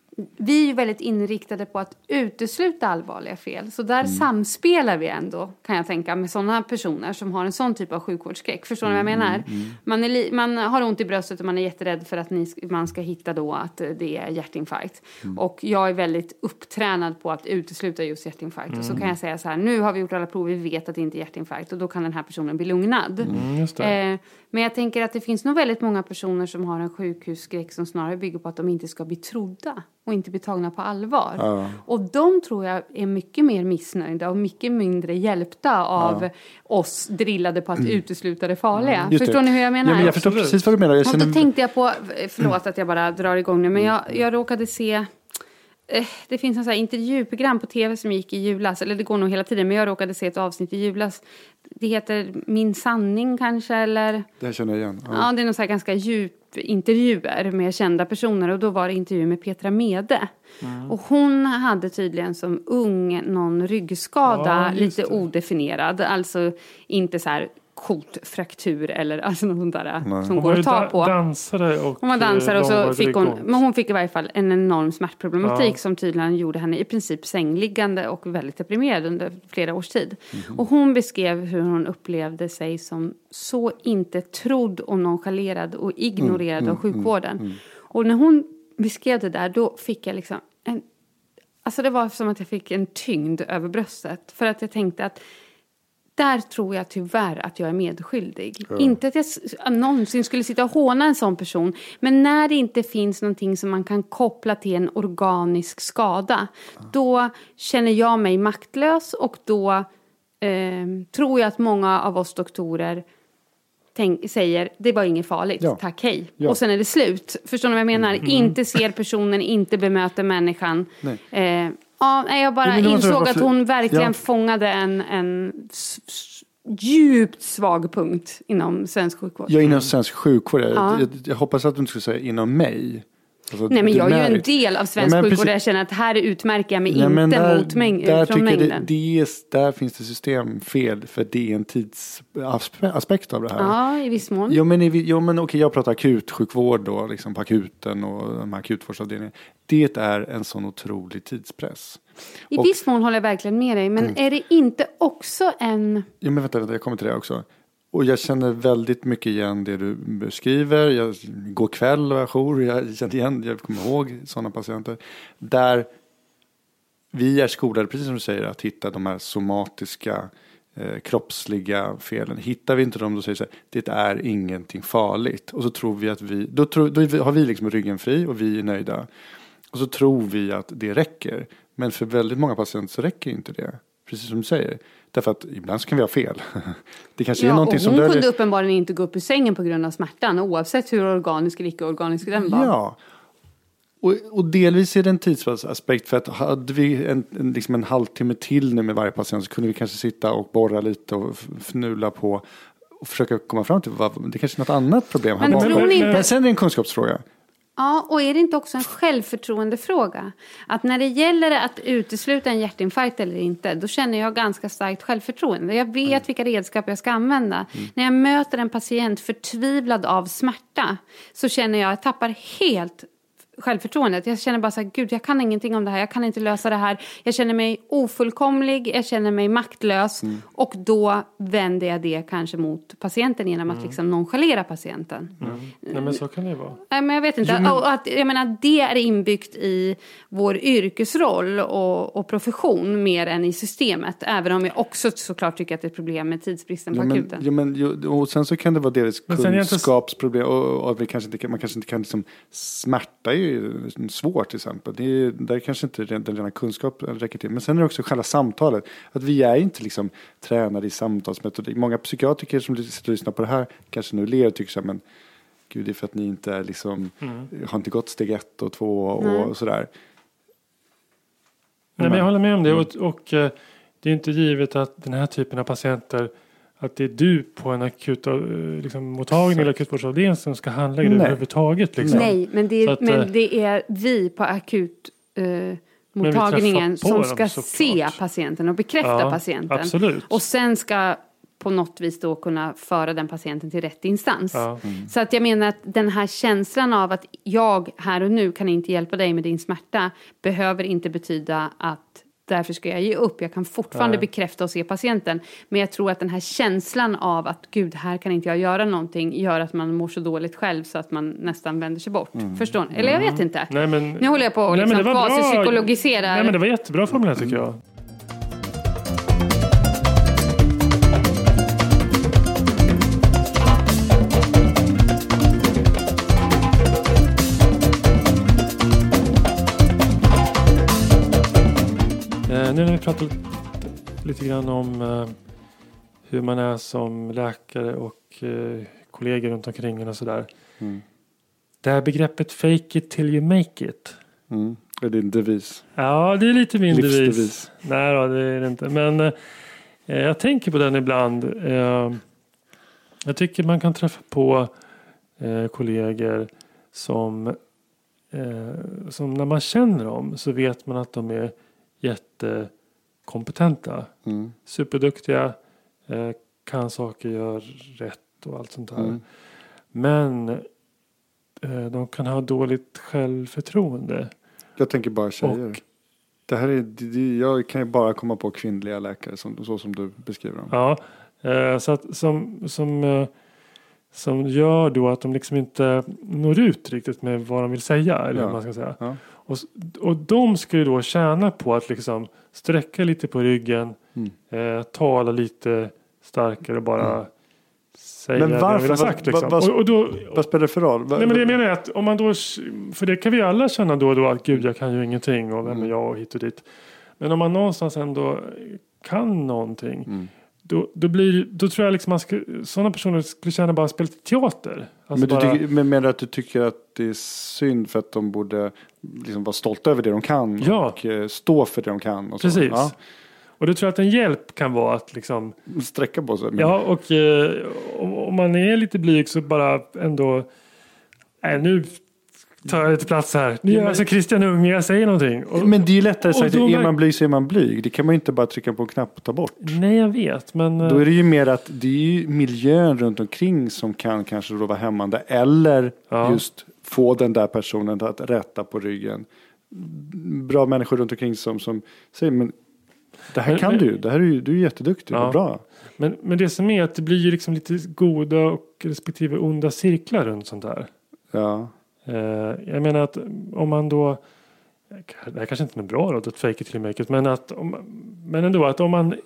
vi är väldigt inriktade på att utesluta allvarliga fel. Så där mm. samspelar vi ändå, kan jag tänka, med sådana personer som har en sån typ av sjukvårdsskräck. Förstår ni mm. vad jag menar? Mm. Man, är li- man har ont i bröstet och man är jätterädd för att ni, man ska hitta då att det är hjärtinfarkt. Mm. Och jag är väldigt upptränad på att utesluta just hjärtinfarkt. Mm. Och så kan jag säga så här, nu har vi gjort alla prov, vi vet att det inte är hjärtinfarkt. Och då kan den här personen bli lugnad. Mm, just det. Eh, men jag tänker att det finns nog väldigt många personer som har en sjukhusskräck som snarare bygger på att de inte ska bli trodda. Och inte bli tagna på allvar. Ja. Och de tror jag är mycket mer missnöjda och mycket mindre hjälpta av ja. oss drillade på att mm. utesluta det farliga. Just förstår det. ni hur jag menar? Ja, men jag förstår precis vad du menar. Jag känner... Och då tänkte jag på, förlåt att jag bara drar igång nu, men jag, jag råkade se... Det finns en sån här intervjuprogram på tv som gick i julas. Eller det går nog hela tiden. Men jag råkade se ett avsnitt i julas. Det heter Min sanning kanske. Eller... Det känner jag igen. Ja, ja det är någon så här ganska djup intervjuer med kända personer. Och då var det intervju med Petra Mede. Mm. Och hon hade tydligen som ung någon ryggskada. Ja, lite odefinierad. Alltså inte så här... kotfraktur eller alltså något sånt där Nej. som hon går att ta da- på. Dansare och hon var dansare och så fick hon, men hon fick i varje fall en enorm smärtproblematik ja. som tydligen gjorde henne i princip sängliggande och väldigt deprimerad under flera års tid. Mm. Och hon beskrev hur hon upplevde sig som så inte trodd och nonchalerad och ignorerad mm. av sjukvården. Mm. Mm. Och när hon beskrev det där, då fick jag liksom en, alltså det var som att jag fick en tyngd över bröstet. För att jag tänkte att där tror jag tyvärr att jag är medskyldig. Ja. Inte att jag någonsin skulle sitta och håna en sån person. Men när det inte finns någonting som man kan koppla till en organisk skada. Ja. Då känner jag mig maktlös. Och då eh, tror jag att många av oss doktorer tänk, säger det var inget farligt, ja. tack hej. Ja. Och sen är det slut. Förstår ni vad jag menar? Mm. Inte ser personen, inte bemöter människan. Nej. Eh, Ja, jag bara insåg att hon verkligen ja. fångade en, en s- s- djupt svag punkt inom svensk sjukvård. Ja, inom svensk sjukvård. Ja. Jag, jag, jag hoppas att du inte skulle säga inom mig. Alltså, Nej, men jag är ju en del av svensk ja, sjukvård. Jag känner att här utmärker jag mig ja, inte där, mot mäng- där från mängden. Det, det är, där finns det systemfel för det är en tidsaspekt av det här. Ja, i viss mån. Jo, men, jo, men okej, jag pratar akutsjukvård då, liksom på akuten och de här akutvårdsavdelningarna. Det är en sån otrolig tidspress. I och, viss mån håller jag verkligen med dig, men mm. är det inte också en... Jo, men vänta, vänta, jag kommer till det också. Och jag känner väldigt mycket igen det du beskriver. Jag, går kväll och jag jour, jag känner igen, jag kommer ihåg sådana patienter. Där vi är skolade, precis som du säger, att hitta de här somatiska, eh, kroppsliga felen. Hittar vi inte dem, då säger vi så här, det är ingenting farligt. Och så tror vi att vi, då, tror, då har vi liksom ryggen fri och vi är nöjda. Och så tror vi att det räcker. Men för väldigt många patienter så räcker inte det. Precis som du säger. Därför att ibland så kan vi ha fel. Det kanske ja, är någonting och som hon döljer... kunde uppenbarligen inte gå upp ur sängen på grund av smärtan. Oavsett hur organisk eller icke-organisk den var. Ja. Och, och delvis är det en tidsaspekt. För att hade vi en, en, liksom en halvtimme till nu med varje patient så kunde vi kanske sitta och borra lite och fnula på. Och försöka komma fram till vad det kanske är något annat problem. Men, tror ni inte... Men sen är det en kunskapsfråga. Ja, och är det inte också en självförtroendefråga? Att när det gäller att utesluta en hjärtinfarkt eller inte, då känner jag ganska starkt självförtroende. Jag vet mm. vilka redskap jag ska använda. Mm. När jag möter en patient förtvivlad av smärta, så känner jag att jag tappar helt självförtroendet. Jag känner bara så här, gud, jag kan ingenting om det här. Jag kan inte lösa det här. Jag känner mig ofullkomlig. Jag känner mig maktlös. Mm. Och då vänder jag det kanske mot patienten genom att mm. liksom nonchalera patienten. Mm. Nej, men så kan det vara. Nej, men jag vet inte. Jo, men... Och att, jag menar, det är inbyggt i vår yrkesroll och, och profession mer än i systemet. Även om jag också såklart tycker att det är ett problem med tidsbristen på ja, men, akuten. Ja, men, jo, och sen så kan det vara deras kunskapsproblem. Och, och vi kanske inte, man kanske inte kan liksom smärta ju svårt till exempel. Det är, där kanske inte den, den rena kunskapen räcker till. Men sen är det också själva samtalet. Att vi är inte liksom tränade i samtalsmetodik. Många psykiatriker som sitter och lyssnar på det här kanske nu ler och tycker så här, men gud, det är för att ni inte är liksom, mm. har inte gått steg ett och två och, mm. och sådär. Nej, men jag håller med om det. Och, och det är inte givet att den här typen av patienter, att det är du på en akut liksom, mottagning eller akutvårdsavdelning som ska handlägga det överhuvudtaget. Liksom. Nej, men det är, att, men det är vi på akut eh, mottagningen som ska se patienten och bekräfta ja, patienten. Absolut. Och sen ska på något vis då kunna föra den patienten till rätt instans. Ja. Mm. Så att jag menar att den här känslan av att jag här och nu kan inte hjälpa dig med din smärta behöver inte betyda att därför ska jag ge upp. Jag kan fortfarande Nej. bekräfta och se patienten. Men jag tror att den här känslan av att gud, här kan inte jag göra någonting, gör att man mår så dåligt själv så att man nästan vänder sig bort. Mm. Förstår ni? Eller jag vet inte. Nej, men, nu håller jag på att liksom kvasipsykologisera. Nej, men det var jättebra formulerat tycker jag. Nu när vi pratar lite, lite grann om uh, hur man är som läkare och uh, kollegor runt omkring en och sådär. Mm. Det här begreppet fake it till you make it. Mm. Är det en devis? Ja, det är lite min Livsdevis. devis. Nej då, det är det inte. Men uh, jag tänker på den ibland. Uh, jag tycker man kan träffa på uh, kollegor som, uh, som när man känner dem så vet man att de är jättekompetenta. Mm. Superduktiga. Eh, kan saker, gör rätt och allt sånt där. Mm. Men eh, de kan ha dåligt självförtroende. Jag tänker bara tjejer. Och, det här är, det, jag kan ju bara komma på kvinnliga läkare som, så som du beskriver dem. Ja, eh, så att, som, som, eh, som gör då att de liksom inte når ut riktigt med vad de vill säga. Eller ja. Vad man ska säga. Ja. Och, och de ska ju då tjäna på att liksom sträcka lite på ryggen. Mm. Eh, tala lite starkare och bara mm. säga men varför, det jag sagt. Liksom. Vad, och, och då, vad spelar det för roll? Nej, men det jag menar är att om man då, för det kan vi alla känna då och då att gud, jag kan ju ingenting och vem är jag och hit och dit. Men om man någonstans ändå kan någonting mm. Då, då, blir, då tror jag liksom man ska, sådana personer skulle känna bara spela teater. Alltså men du bara, tycker, men menar att du tycker att det är synd för att de borde liksom vara stolta över det de kan ja. och stå för det de kan? Och precis. Så. Ja. Och då tror jag att en hjälp kan vara att liksom sträcka på sig. Men... Ja, och eh, om, om man är lite blyg så bara ändå nej, nu tar jag lite plats här. Nu gör jag så Christian Unge, jag säger någonting. Och, men det är ju lättare att säga att är man blyg så är man blyg. Det kan man ju inte bara trycka på en knapp och ta bort. Nej, jag vet. Men, då är det ju mer att det är ju miljön runt omkring som kan kanske då vara hämmande. Eller ja. just få den där personen att rätta på ryggen. Bra människor runt omkring som, som säger, men det här men, kan men, du. Det här är ju, du är jätteduktig ja. och bra. Men, men det som är att det blir ju liksom lite goda och respektive onda cirklar runt sånt där. Ja. Jag menar att om man då, det här kanske inte är bra då, att fake it till make it, men att om, men ändå att om man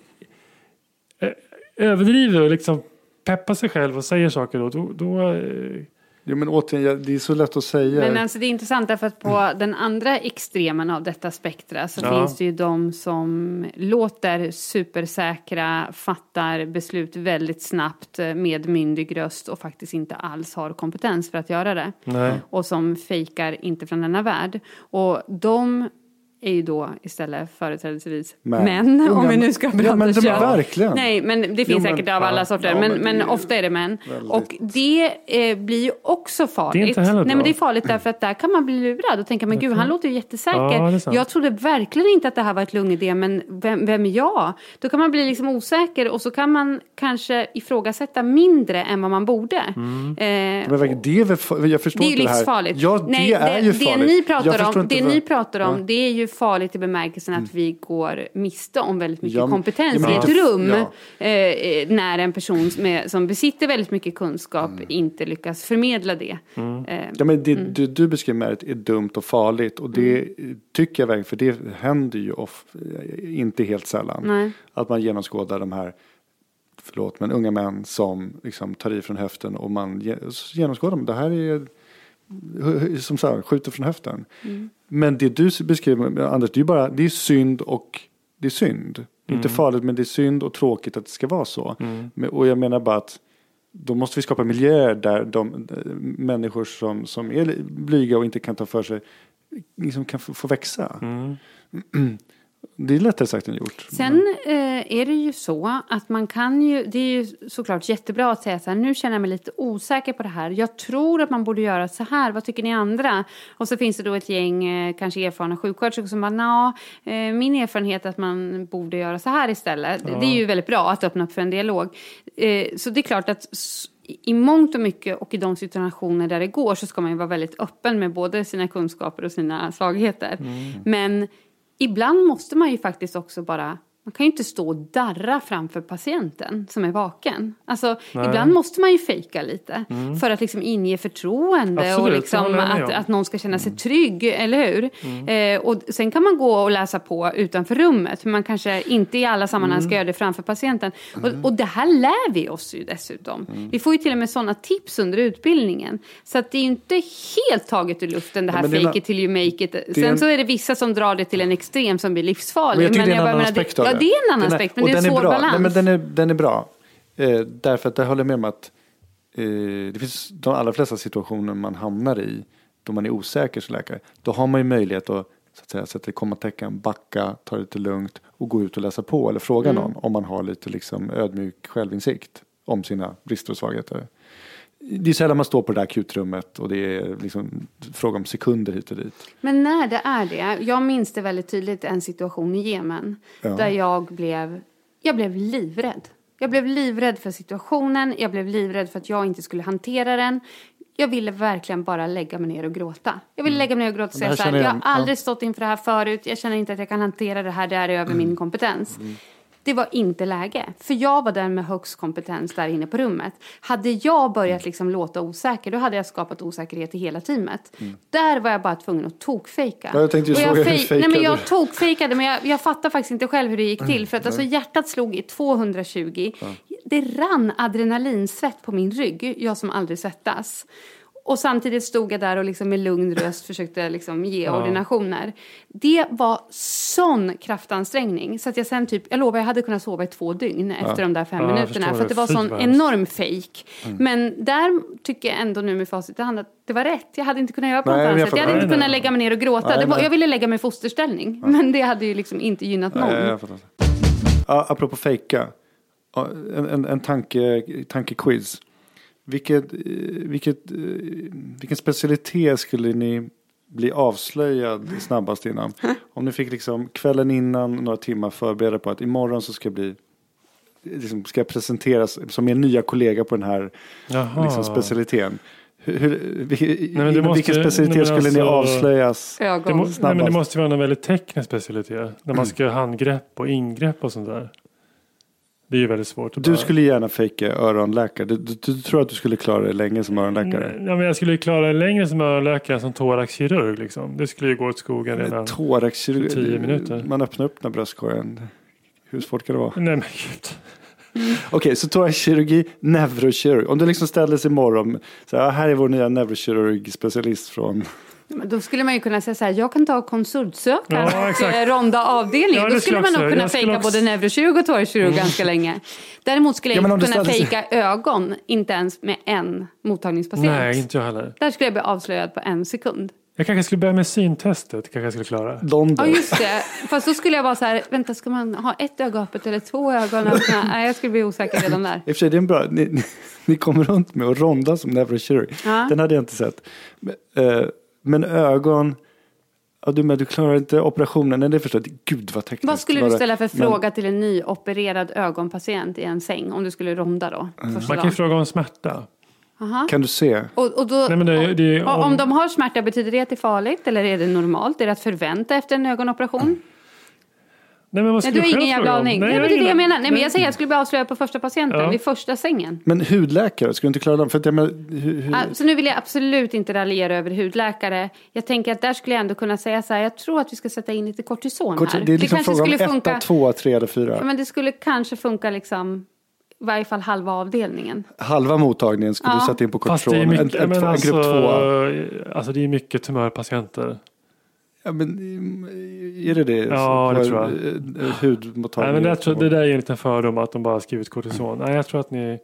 överdriver och liksom peppar sig själv och säger saker då, då, då ja, men återigen, det är så lätt att säga. Men alltså det är intressant därför att på mm. den andra extremen av detta spektra så ja. finns det ju de som låter supersäkra, fattar beslut väldigt snabbt med myndig röst och faktiskt inte alls har kompetens för att göra det. Nej. Och som fejkar inte från denna värld. Och de är ju då istället företrädesvis Men. män, Jo, om men- vi nu ska ja, prata men de- kön. verkligen. Nej, men det finns Jo, men- säkert av ja, alla sorter, ja, men, men men, det är ofta är det män. väldigt- Och det eh, blir ju också farligt. Det är inte heller Nej, bra. men det är farligt därför att där kan man bli lurad och tänka, men gud, han låter ju jättesäker. Ja, det är sant. Jag trodde verkligen inte att det här var ett lungidé, men vem, vem är jag? Då kan man bli liksom osäker och så kan man kanske ifrågasätta mindre än vad man borde. Mm. Eh, Men verkligen, det är väl, fa- jag förstår det är ju inte det här. livsfarligt. Ja, det Nej, är ju det farligt. ni Jag pratar förstår om, inte det vad- ni pratar om Ja. det är ju farligt i bemärkelsen att vi går miste om väldigt mycket Ja, men- kompetens ja, men i ett inte- rum ja. eh, när en person med, som besitter väldigt mycket kunskap inte lyckas förmedla det. Eh, Ja, men det du, du beskriver är, är dumt och farligt. Och det tycker jag verkligen, för det händer ju of, inte helt sällan. Nej. Att man genomskådar de här, förlåt, men unga män som liksom tar i från höften. Och man ge- genomskådar dem. Det här är, som sagt, skjuter från höften. Mm. Men det du beskriver, Anders, det är ju bara, det är synd och det är synd. Det är inte farligt, men det är synd och tråkigt att det ska vara så. Men, och jag menar bara att då måste vi skapa miljöer där de där människor som, som är blyga och inte kan ta för sig liksom kan få, få växa. Det är lättare sagt än gjort. Sen eh, är det ju så att man kan ju, det är ju såklart jättebra att säga så här, nu känner jag mig lite osäker på det här. Jag tror att man borde göra så här, vad tycker ni andra? Och så finns det då ett gäng eh, kanske erfarna sjuksköterskor som bara, na, eh, min erfarenhet är att man borde göra så här istället. Ja. Det är ju väldigt bra att öppna upp för en dialog. Eh, så det är klart att s- i mångt och mycket och i de situationer där det går så ska man ju vara väldigt öppen med både sina kunskaper och sina svagheter. Men ibland måste man ju faktiskt också bara, man kan ju inte stå och darra framför patienten som är vaken. Alltså, Nej. ibland måste man ju fejka lite för att liksom inge förtroende. Absolut, Och det liksom håller jag med att, om. att någon ska känna sig trygg, eller hur? Eh, och sen kan man gå och läsa på utanför rummet. Men man kanske inte i alla sammanhang ska göra det framför patienten. Och, och det här lär vi oss ju dessutom. Vi får ju till och med sådana tips under utbildningen. Så att det är ju inte helt taget ur luften det här Ja, men det är fake en- it till you make it. är Sen en- så är det vissa som drar det till en extrem som blir livsfarlig. Men jag tycker det är en bara annan menar, det- aspekt av Ja, det är en annan Den aspekt. Men och det är en den svår bra. balans. Nej, men den är, den är bra. Eh, därför att jag håller med om att eh, det finns de allra flesta situationer man hamnar i då man är osäker som läkare. Då har man ju möjlighet att, så att säga, sätta i kommatecken, backa, ta det lite lugnt och gå ut och läsa på eller fråga Mm. någon om man har lite liksom ödmjuk självinsikt om sina brister och svagheter. Det är sällan man står på det där akutrummet och det är liksom fråga om sekunder hit och dit. Men när det är det, jag minns det väldigt tydligt en situation i Jemen. Ja. Där jag blev, jag blev livrädd. Jag blev livrädd för situationen, jag blev livrädd för att jag inte skulle hantera den. Jag ville verkligen bara lägga mig ner och gråta. Jag ville lägga mig ner och gråta och Det här säga så här, känner jag jag har igen. aldrig stått inför det här förut, jag känner inte att jag kan hantera det här, det är över min kompetens. Det var inte läge. För jag var den med högst kompetens där inne på rummet. Hade jag börjat liksom låta osäker, då hade jag skapat osäkerhet i hela teamet. Där var jag bara tvungen att tokfejka. Ja, jag tänkte ju Och jag fråga, hur fej- Nej, men fejkade jag du? tokfejkade, men jag, jag fattar faktiskt inte själv hur det gick till. För att alltså, hjärtat slog i tvåhundratjugo. Det rann adrenalinsvett på min rygg. Jag som aldrig svettas. Och samtidigt stod jag där och liksom med lugn röst försökte liksom ge Ja. ordinationer. Det var sån kraftansträngning. Så att jag sen typ, jag lovar jag hade kunnat sova i två dygn efter de där fem Ja, jag minuterna. förstår För att det det. var Fy, sån vad hemskt. enorm fejk. Men där tycker jag ändå nu med facit i hand att det var rätt. Jag hade inte kunnat göra på Nej, något men annat jag sätt. Jag hade fattar. inte Nej, kunnat nej. lägga mig ner och gråta. Nej, Det var, nej. jag ville lägga mig i fosterställning. Men det hade ju liksom inte gynnat någon. Nej, jag fattar. Ja, apropå fejka. Ja, En, en, en tanke, tankequiz. Vilket, eh, vilket, eh, vilken specialitet skulle ni bli avslöjad snabbast innan? Om ni fick liksom kvällen innan några timmar förbereda på att imorgon så ska jag bli liksom, ska jag presenteras som min nya kollega på den här Jaha. liksom, specialiteten. Hur, hur, vilken, men det inom måste- vilken specialitet nej, men skulle ni alltså- avslöjas? Det, Ögon. må, nej, men det Snabbast. måste ju vara en väldigt teknisk specialitet. När man ska göra handgrepp och ingrepp och sånt där. Det är ju väldigt svårt. Att Du bara- skulle gärna fejka öronläkare. Du, du, du tror att du skulle klara dig länge som öronläkare? Ja, men jag skulle ju klara det längre som öronläkare än som thoraxkirurg. Liksom. Det skulle ju gå åt skogen redan. Thoraxkirurg. tio minuter. Man öppnar upp den här bröstkorgen. Hur svårt kan det vara? Nej men gud. Okej, så thoraxkirurgi, neurokirurg. Om du liksom ställdes imorgon. Så här, här är vår nya neurokirurg-specialist från... Men då skulle man ju kunna säga så här, jag kan ta konsultsöka Ja, och exakt. eh, ronda avdelning. Ja, det då skulle skulle man också- nog kunna jag skulle fejka också- både neurokirurg och thoraxkirurg ganska länge. Däremot skulle Ja, jag men om inte du kunna ställde sig- fejka ögon, inte ens med en mottagningspatient. Nej, inte jag heller. Där skulle jag bli avslöjad på en sekund. Jag kanske skulle börja med syntestet. Kanske jag skulle klara. London. Ja, just det. Fast då skulle jag vara så här, vänta, ska man ha ett öga öppet eller två ögon öppna? Nej, jag skulle bli osäker redan där. I och för sig, det är en bra. Ni, ni, ni kommer runt med och ronda som neurokirurg. Ja. Den hade jag inte sett. Men, eh, men ögon... Ja, du, men du klarar inte operationen. Nej, det förstår jag. Gud, vad tekniskt. Vad skulle du ställa för men, fråga till en nyopererad ögonpatient i en säng? Om du skulle ronda då? Mm. Man kan ju fråga om smärta. Aha. Kan du se? Och, och då, Nej, men det, det är, om... om... om de har smärta, betyder det att det är farligt? Eller är det normalt? Är det att förvänta efter en ögonoperation? Mm. Nej, men vad Nej, du har ingen jävla aning. Nej, Nej, men det är det jag menar. Nej, men jag säger att jag skulle bli avslöjad på första patienten. Ja. Vid första sängen. Men hudläkare, skulle du inte klara dem? För att jag menar, hur, hur... Så nu vill jag absolut inte raljera över hudläkare. Jag tänker att där skulle jag ändå kunna säga så här. Jag tror att vi ska sätta in lite kortison Kort, här. Det är liksom det fråga om skulle etta, funka... tvåa, tre eller fyra. Ja, men det skulle kanske funka liksom... I varje fall halva avdelningen. Halva mottagningen skulle ja. du sätta in på kortison. Fast det är mycket, en, en, en, alltså, grupp två. Alltså det är mycket tumörpatienter. Ja, men är det det? Ja, det tror jag. Hudmottagning. Nej, men det, tror, det där är en liten fördom att de bara har skrivit kortison. Nej, jag tror att ni...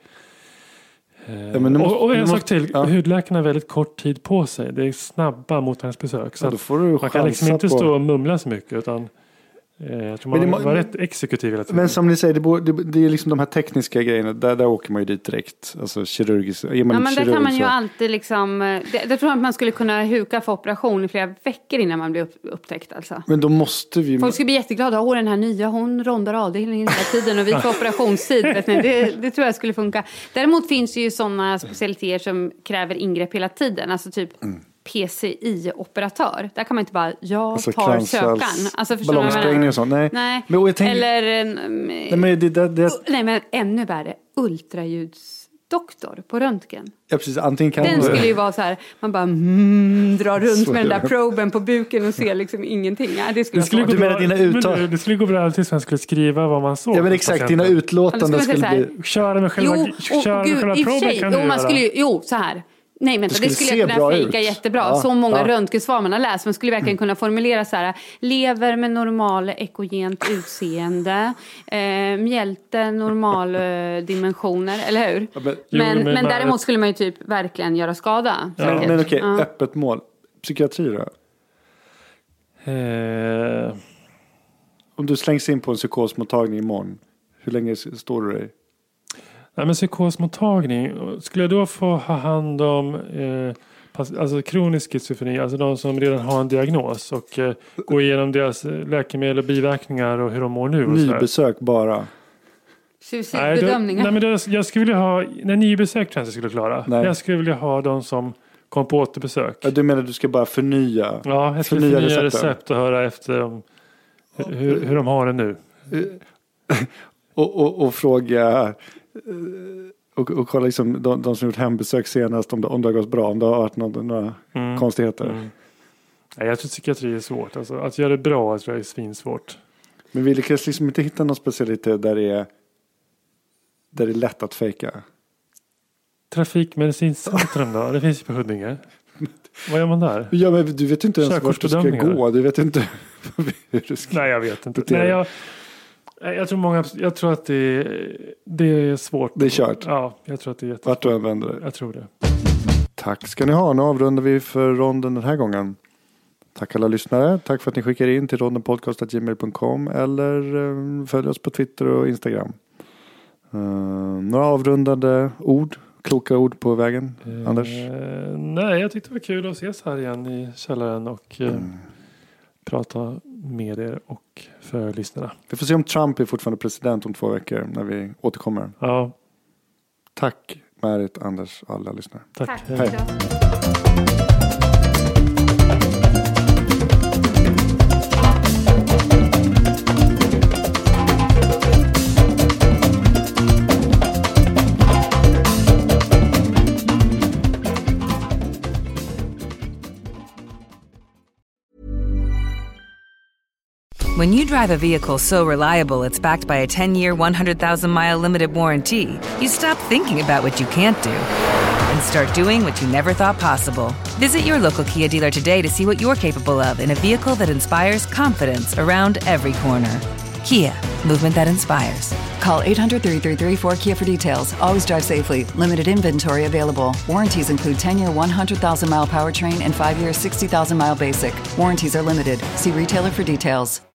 Eh, ja, men måste, och, och en måste, sak till. Ja. Hudläkarna har väldigt kort tid på sig. Det är snabba mottagningsbesök. Så ja, då får du man kan liksom inte på... stå och mumla så mycket, utan... Jag tror man må, var rätt exekutiv hela tiden. Men som ni säger, det, bo, det, det är liksom de här tekniska grejerna, där, där åker man ju dit direkt. Alltså kirurgiskt. Är man ja, men kirurg, där kan man ju så... alltid liksom, det, det tror jag att man skulle kunna huka för operation i flera veckor innan man blir upp, upptäckt alltså. Men då måste vi... Folk skulle bli jätteglada, åh den här nya, hon rondar avdelningen hela tiden och vi får operationstid. Vet ni? Det, det tror jag skulle funka. Däremot finns det ju sådana specialiteter som kräver ingrepp hela tiden, alltså typ... Mm. P C I-operatör. Där kan man inte bara, jag alltså, tar sökaren. Alltså, ballongsprängning och sånt. Nej. Nej. Men, och jag tänk... Eller en, nej, men det, det, det... nej, men ännu värre. Ultraljudsdoktor på röntgen. Ja, precis. Antingen kan den du... skulle ju vara så här, man bara mm, drar runt med den där proben på buken och ser liksom ingenting. Ja, det skulle, det skulle, gå du bra, dina uttal... men det skulle gå bra tills man skulle skriva vad man såg. Ja, men exakt. Dina utlåtanden skulle, skulle bli... Köra med själva, jo, köra och, med själva gud, proben sig, kan du jo, man göra. skulle, jo, så här. Nej, men det skulle, det skulle jag kunna fejka jättebra. Ja, så många ja. röntgensvar man har läst. Man skulle verkligen mm. kunna formulera så här. Lever med normal ekogent utseende. Eh, mjälte normal eh, dimensioner, eller hur? Ja, men men, men, men däremot skulle man ju typ verkligen göra skada. Ja, men okej, okay, ja. öppet mål. Psykiatri då? Eh. Om du slängs in på en psykosmottagning imorgon. Hur länge står du dig? Nej, men psykosmottagning, skulle jag då få ha hand om eh, alltså kronisk schizofreni, alltså de som redan har en diagnos och eh, gå igenom deras läkemedel och biverkningar och hur de mår nu. Och nybesök bara. Suicidbedömningar. Nej, nej, men det, jag skulle vilja ha, när nybesök tror jag skulle klara. Nej. Jag skulle vilja ha de som kom på återbesök. Ja, du menar att du ska bara förnya? Ja, jag ska förnya, förnya recept och höra efter om, hur, hur de har det nu. och, och, och fråga... Och, och kolla liksom de, de som gjort hembesök senast om det, om det har gått bra, om det har varit några, några mm. konstigheter. Mm. Nej, jag tror psykiatri är svårt. Alltså, att göra det bra tror jag är svinsvårt. Men vi lyckas liksom inte hitta någon specialitet där det är där det är lätt att fejka. Trafikmedicincentrum då? Det finns ju på Huddinge. Vad gör man där? Ja, men du vet inte ens vart du ska gå. Du vet inte hur du ska... Nej, jag vet inte. Nej, jag... Jag tror, många, jag tror att det, det är svårt. Det är kört. Ja, jag tror att det är jättesvårt. Vart du än vänder det. Jag tror det. Tack ska ni ha. Nu avrundar vi för ronden den här gången. Tack alla lyssnare. Tack för att ni skickar in till rondenpodcast at gmail dot com eller um, följ oss på Twitter och Instagram. Uh, några avrundade ord, kloka ord på vägen, uh, Anders? Nej, jag tyckte det var kul att ses här igen i källaren och uh, mm. prata med er och för lyssnarna. Vi får se om Trump är fortfarande president om två veckor när vi återkommer. Ja. Tack Märit, Anders, alla lyssnare. Tack. Tack. Hej. When you drive a vehicle so reliable it's backed by a ten-year, one hundred thousand mile limited warranty, you stop thinking about what you can't do and start doing what you never thought possible. Visit your local Kia dealer today to see what you're capable of in a vehicle that inspires confidence around every corner. Kia, movement that inspires. Call eight hundred, three three three, four K I A for details. Always drive safely. Limited inventory available. Warranties include ten-year, one hundred thousand mile powertrain and five-year, sixty thousand mile basic. Warranties are limited. See retailer for details.